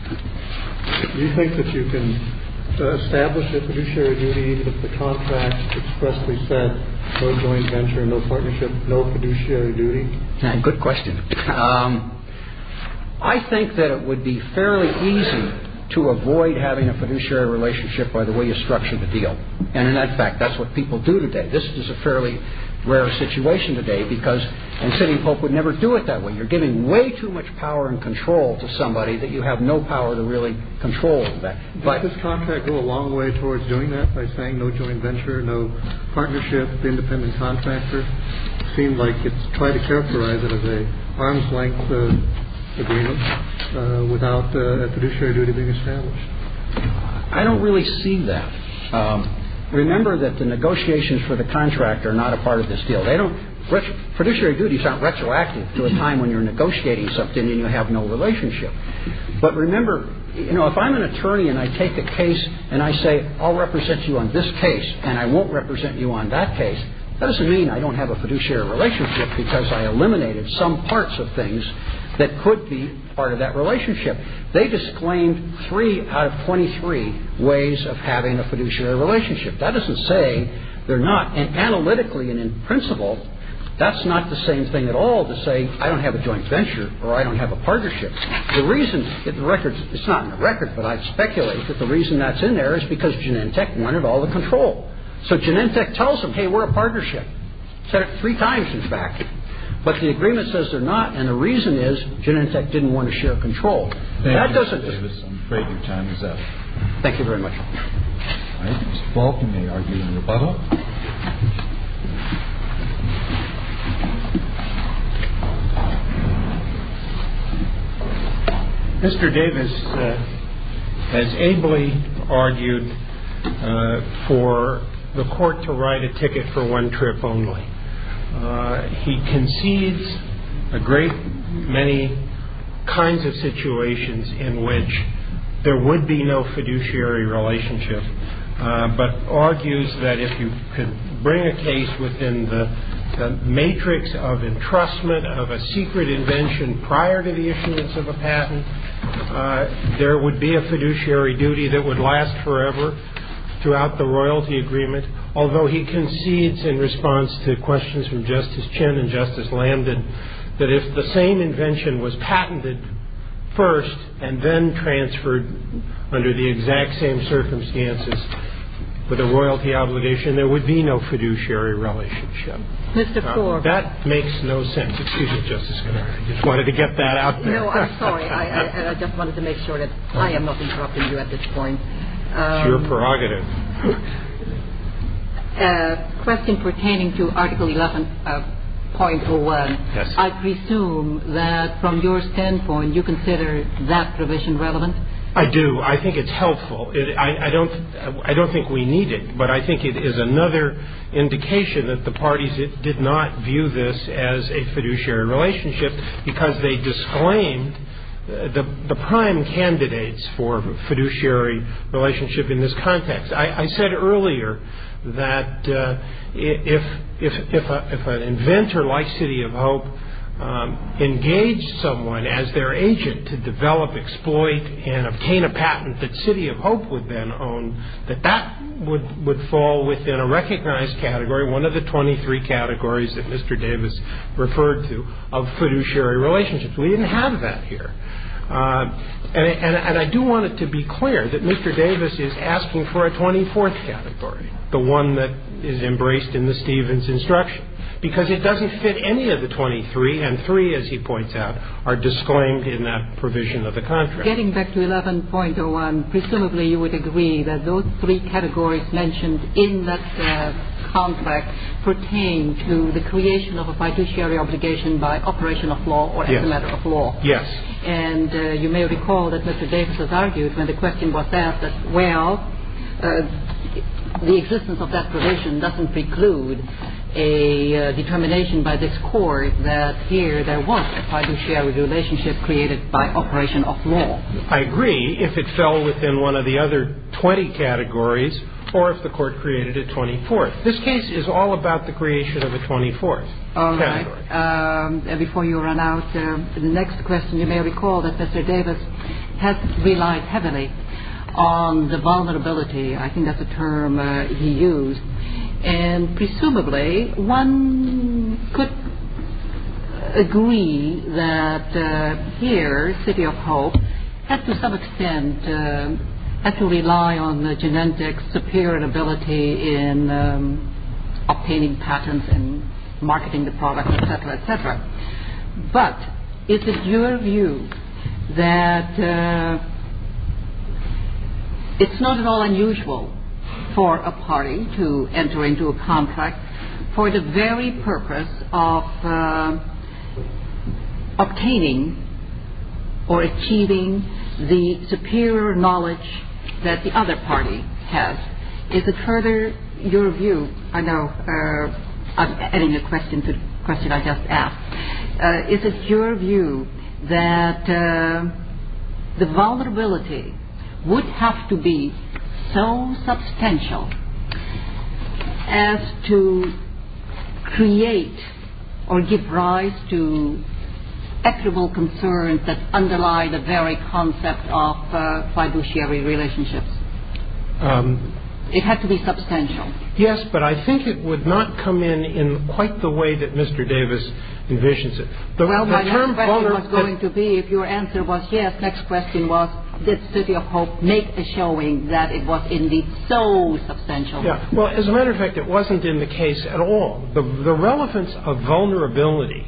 Do you think that you can uh, establish a fiduciary duty even if the contract expressly said no joint venture, no partnership, no fiduciary duty? Yeah, good question. Um, I think that it would be fairly easy to avoid having a fiduciary relationship by the way you structure the deal. And in that fact, that's what people do today. This is a fairly rare situation today because, and City of Hope would never do it that way. You're giving way too much power and control to somebody that you have no power to really control that. Does this contract go a long way towards doing that by saying no joint venture, no partnership, independent contractor? It seemed like it's tried to characterize it as a arm's length uh, agreement uh, without uh, a fiduciary duty being established. I don't really see that. Um, remember that the negotiations for the contract are not a part of this deal. They don't. Fiduciary duties aren't retroactive to a time when you're negotiating something and you have no relationship. But remember, you know, if I'm an attorney and I take a case and I say, I'll represent you on this case and I won't represent you on that case, that doesn't mean I don't have a fiduciary relationship because I eliminated some parts of things that could be part of that relationship. They disclaimed three out of twenty-three ways of having a fiduciary relationship. That doesn't say they're not. And analytically and in principle, that's not the same thing at all to say I don't have a joint venture or I don't have a partnership. The reason that the record, it's not in the record, but I'd speculate that the reason that's in there is because Genentech wanted all the control. So Genentech tells them, hey, we're a partnership. Said it three times, in fact. But the agreement says they're not, and the reason is Genentech didn't want to share control. Thank that you, doesn't. Mister Davis. I'm afraid your time is up. Thank you very much. All right, Mister Falk, you may argue in rebuttal. Mister Davis uh, has ably argued uh, for the court to write a ticket for one trip only. Uh, he concedes a great many kinds of situations in which there would be no fiduciary relationship, uh, but argues that if you could bring a case within the, the matrix of entrustment of a secret invention prior to the issuance of a patent, uh, there would be a fiduciary duty that would last forever throughout the royalty agreement, although he concedes in response to questions from Justice Chin and Justice Lambden that if the same invention was patented first and then transferred under the exact same circumstances with a royalty obligation, there would be no fiduciary relationship. Mister Ford. Uh, that makes no sense. Excuse me, Justice Skinner. I just wanted to get that out there. No, I'm sorry. I, I, I just wanted to make sure that I am not interrupting you at this point. Um, it's your prerogative. Uh, question pertaining to Article eleven point oh one. Yes. I presume that from your standpoint you consider that provision relevant? I do. I think it's helpful. It, I, I don't. I don't think we need it, but I think it is another indication that the parties did not view this as a fiduciary relationship because they disclaimed the the prime candidates for fiduciary relationship in this context. I, I said earlier that uh, if if if, a, if an inventor like City of Hope Um, engage someone as their agent to develop, exploit, and obtain a patent that City of Hope would then own, that that would, would fall within a recognized category, one of the twenty-three categories that Mister Davis referred to, of fiduciary relationships. We didn't have that here. Uh, and, and, and I do want it to be clear that Mister Davis is asking for a twenty-fourth category, the one that is embraced in the Stevens instruction, because it doesn't fit any of the twenty-three, and three, as he points out, are disclaimed in that provision of the contract. Getting back to eleven point oh one, presumably you would agree that those three categories mentioned in that uh, contract pertain to the creation of a fiduciary obligation by operation of law or as Yes. a matter of law. Yes. And uh, you may recall that Mister Davis has argued when the question was asked that, well, uh, the existence of that provision doesn't preclude a uh, determination by this court that here there was a fiduciary relationship created by operation of law. I agree if it fell within one of the other twenty categories or if the court created a twenty-fourth. This case is all about the creation of a twenty-fourth all category. Right. Um, and before you run out, uh, the next question, you may recall that Mister Davis has relied heavily on the vulnerability. I think that's a term uh, he used. And presumably, one could agree that uh, here, City of Hope had to some extent uh, had to rely on the Genentech's superior ability in um, obtaining patents and marketing the product, et cetera, et cetera. But is it your view that uh, it's not at all unusual for a party to enter into a contract for the very purpose of uh, obtaining or achieving the superior knowledge that the other party has? Is it further your view? I know uh, I'm adding a question to the question I just asked. Uh, is it your view that uh, the vulnerability would have to be so substantial as to create or give rise to equitable concerns that underlie the very concept of uh, fiduciary relationships? Um, it had to be substantial. Yes, but I think it would not come in in quite the way that Mister Davis envisions it. The, well, the my term next question vulner- was going to be, if your answer was yes, next question was, did City of Hope make a showing that it was indeed so substantial? Yeah. Well, as a matter of fact, it wasn't in the case at all. The, the relevance of vulnerability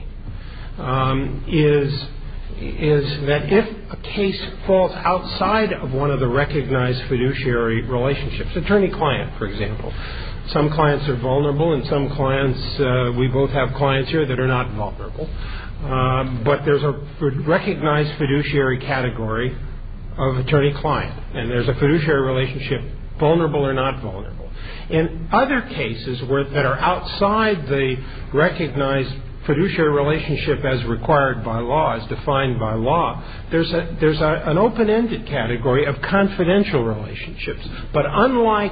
um, is is that if a case falls outside of one of the recognized fiduciary relationships, attorney-client, for example, some clients are vulnerable and some clients, uh, we both have clients here that are not vulnerable, uh, but there's a recognized fiduciary category of attorney-client, and there's a fiduciary relationship, vulnerable or not vulnerable. In other cases where that are outside the recognized fiduciary relationship as required by law, as defined by law, there's a there's a, an open-ended category of confidential relationships. But unlike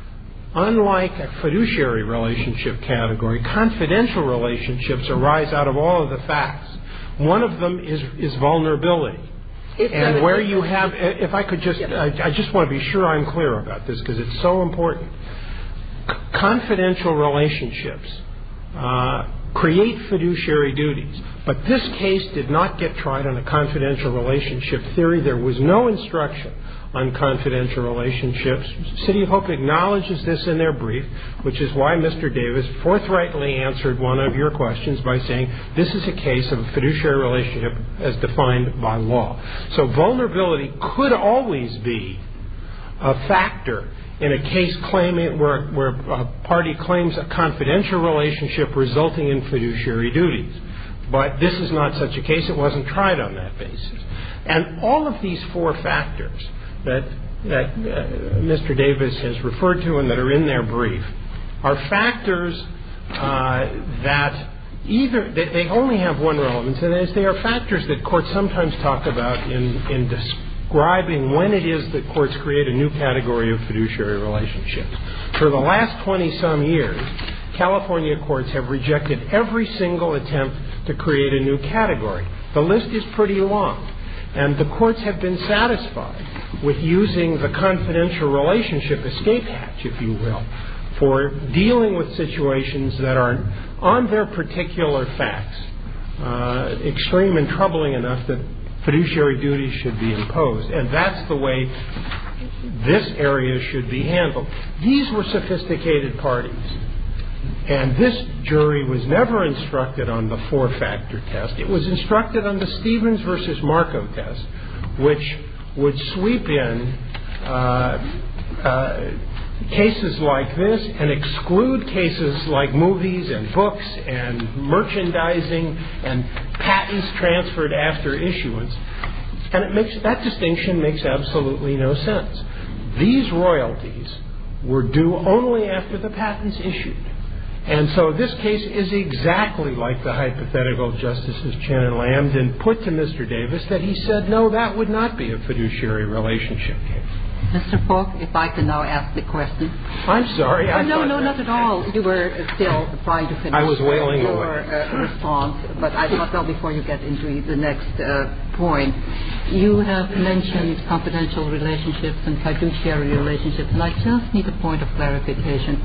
unlike a fiduciary relationship category, confidential relationships arise out of all of the facts. One of them is is vulnerability. If and where you have, if I could just, I, I just want to be sure I'm clear about this because it's so important. C- confidential relationships uh, create fiduciary duties. But this case did not get tried on a confidential relationship theory. There was no instruction on confidential relationships. City of Hope acknowledges this in their brief, which is why Mister Davis forthrightly answered one of your questions by saying this is a case of a fiduciary relationship as defined by law. So vulnerability could always be a factor in a case claiming where, where a party claims a confidential relationship resulting in fiduciary duties. But this is not such a case. It wasn't tried on that basis. And all of these four factors that, that uh, Mister Davis has referred to and that are in their brief are factors uh, that either, they, they only have one relevance, and that is they are factors that courts sometimes talk about in, in describing when it is that courts create a new category of fiduciary relationships. For the last twenty-some years, California courts have rejected every single attempt to create a new category. The list is pretty long. And the courts have been satisfied with using the confidential relationship escape hatch, if you will, for dealing with situations that are, on their particular facts, uh, extreme and troubling enough that fiduciary duties should be imposed. And that's the way this area should be handled. These were sophisticated parties. And this jury was never instructed on the four-factor test. It was instructed on the Stevens versus Marco test, which would sweep in uh, uh, cases like this and exclude cases like movies and books and merchandising and patents transferred after issuance. And it makes, that distinction makes absolutely no sense. These royalties were due only after the patents issued. And so this case is exactly like the hypothetical Justices Chen and Lambden put to Mister Davis that he said, no, that would not be a fiduciary relationship case. Mister Falk, if I can now ask the question. I'm sorry. I oh, no, no, that. not at all. You were still trying to finish I was wailing your away. Uh, response, but I thought, well, before you get into the next uh, point, you have mentioned confidential relationships and fiduciary relationships, and I just need a point of clarification.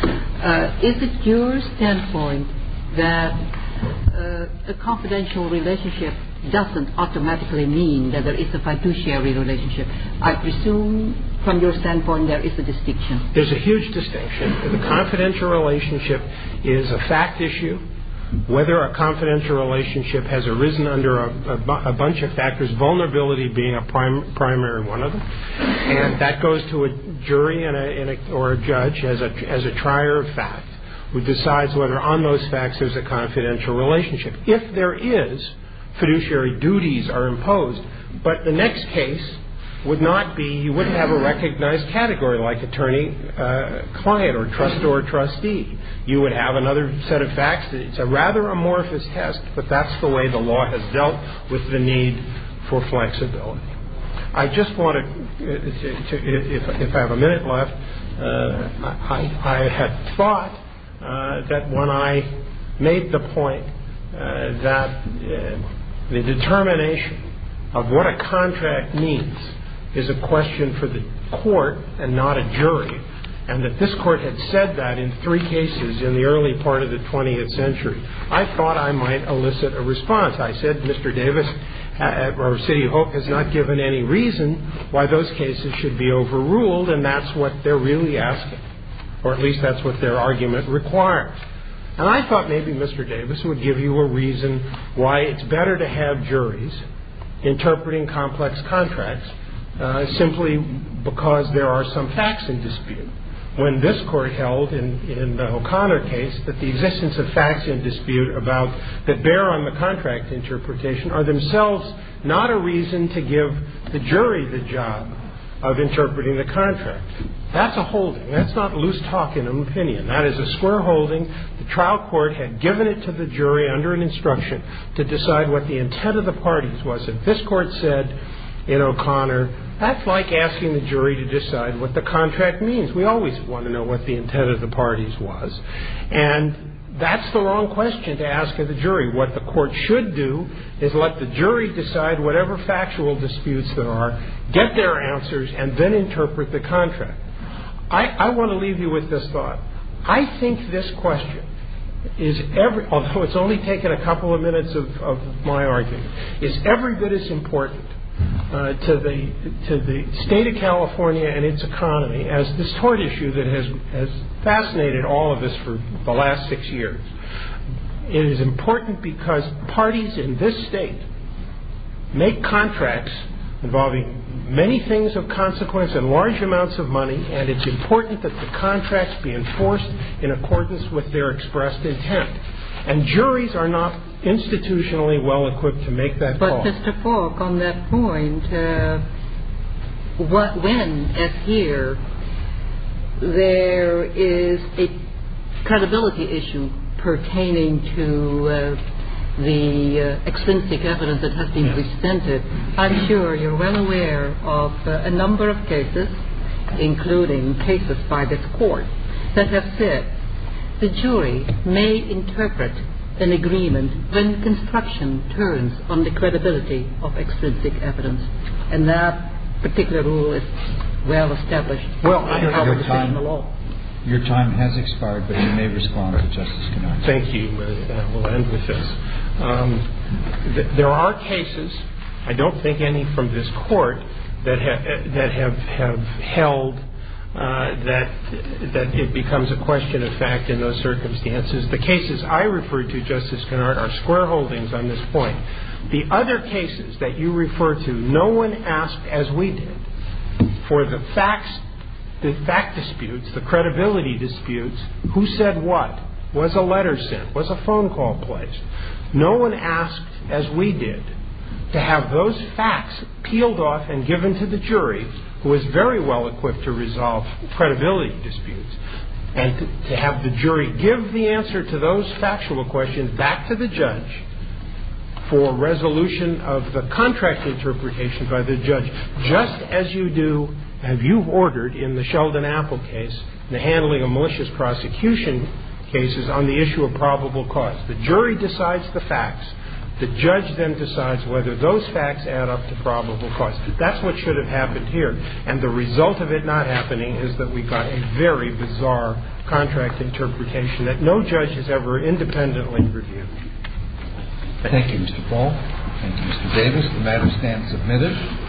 Uh, is it your standpoint that uh, a confidential relationship doesn't automatically mean that there is a fiduciary relationship? I presume from your standpoint there is a distinction. There's a huge distinction. The confidential relationship is a fact issue. whether a confidential relationship has arisen under a, a, a bunch of factors, vulnerability being a prim, primary one of them, and that goes to a jury and a, and a, or a judge as a, as a trier of fact who decides whether on those facts there's a confidential relationship. If there is, fiduciary duties are imposed, but the next case would not be, you wouldn't have a recognized category like attorney-client uh, or trustor-trustee. You would have another set of facts. It's a rather amorphous test, but that's the way the law has dealt with the need for flexibility. I just want to, to, to if, if I have a minute left, uh, I, I had thought uh, that when I made the point uh, that uh, the determination of what a contract means is a question for the court and not a jury, and that this court had said that in three cases in the early part of the twentieth century, I thought I might elicit a response. I said, Mister Davis, uh, or City of Hope has not given any reason why those cases should be overruled, and that's what they're really asking, or at least that's what their argument requires. And I thought maybe Mister Davis would give you a reason why it's better to have juries interpreting complex contracts Uh, simply because there are some facts in dispute. When this court held in, in the O'Connor case that the existence of facts in dispute about that bear on the contract interpretation are themselves not a reason to give the jury the job of interpreting the contract. That's a holding. That's not loose talk in an opinion. That is a square holding. The trial court had given it to the jury under an instruction to decide what the intent of the parties was. And this court said in O'Connor, that's like asking the jury to decide what the contract means. We always want to know what the intent of the parties was. And that's the wrong question to ask of the jury. What the court should do is let the jury decide whatever factual disputes there are, get their answers, and then interpret the contract. I, I want to leave you with this thought. I think this question is every, although it's only taken a couple of minutes of, of my argument, is every bit as important Uh, to the to the state of California and its economy as this tort issue that has has fascinated all of us for the last six years. It is important because parties in this state make contracts involving many things of consequence and large amounts of money, and it's important that the contracts be enforced in accordance with their expressed intent. And juries are not institutionally well equipped to make that but call. But Mister Falk, on that point, uh, what, when, as here, there is a credibility issue pertaining to uh, the uh, extrinsic evidence that has been yes. presented, I'm sure you're well aware of uh, a number of cases, including cases by this court, that have said the jury may interpret an agreement when construction turns on the credibility of extrinsic evidence. And that particular rule is well established well, in our time, the law. Your time has expired, but you may respond to Justice Kennard. Thank you. Uh, we'll end with this. Um, th- there are cases, I don't think any from this court, that, ha- that have, have held Uh, that that it becomes a question of fact in those circumstances. The cases I referred to, Justice Kennard, are square holdings on this point. The other cases that you refer to, no one asked, as we did, for the facts, the fact disputes, the credibility disputes, who said what, was a letter sent, was a phone call placed. No one asked, as we did, to have those facts peeled off and given to the jury, who is very well equipped to resolve credibility disputes, and to, to have the jury give the answer to those factual questions back to the judge for resolution of the contract interpretation by the judge, just as you do, have you ordered in the Sheldon Apple case, the handling of malicious prosecution cases on the issue of probable cause. The jury decides the facts. The judge then decides whether those facts add up to probable cause. That's what should have happened here. And the result of it not happening is that we got a very bizarre contract interpretation that no judge has ever independently reviewed. Thank you, Mister Paul. Thank you, Mister Davis. The matter stands submitted.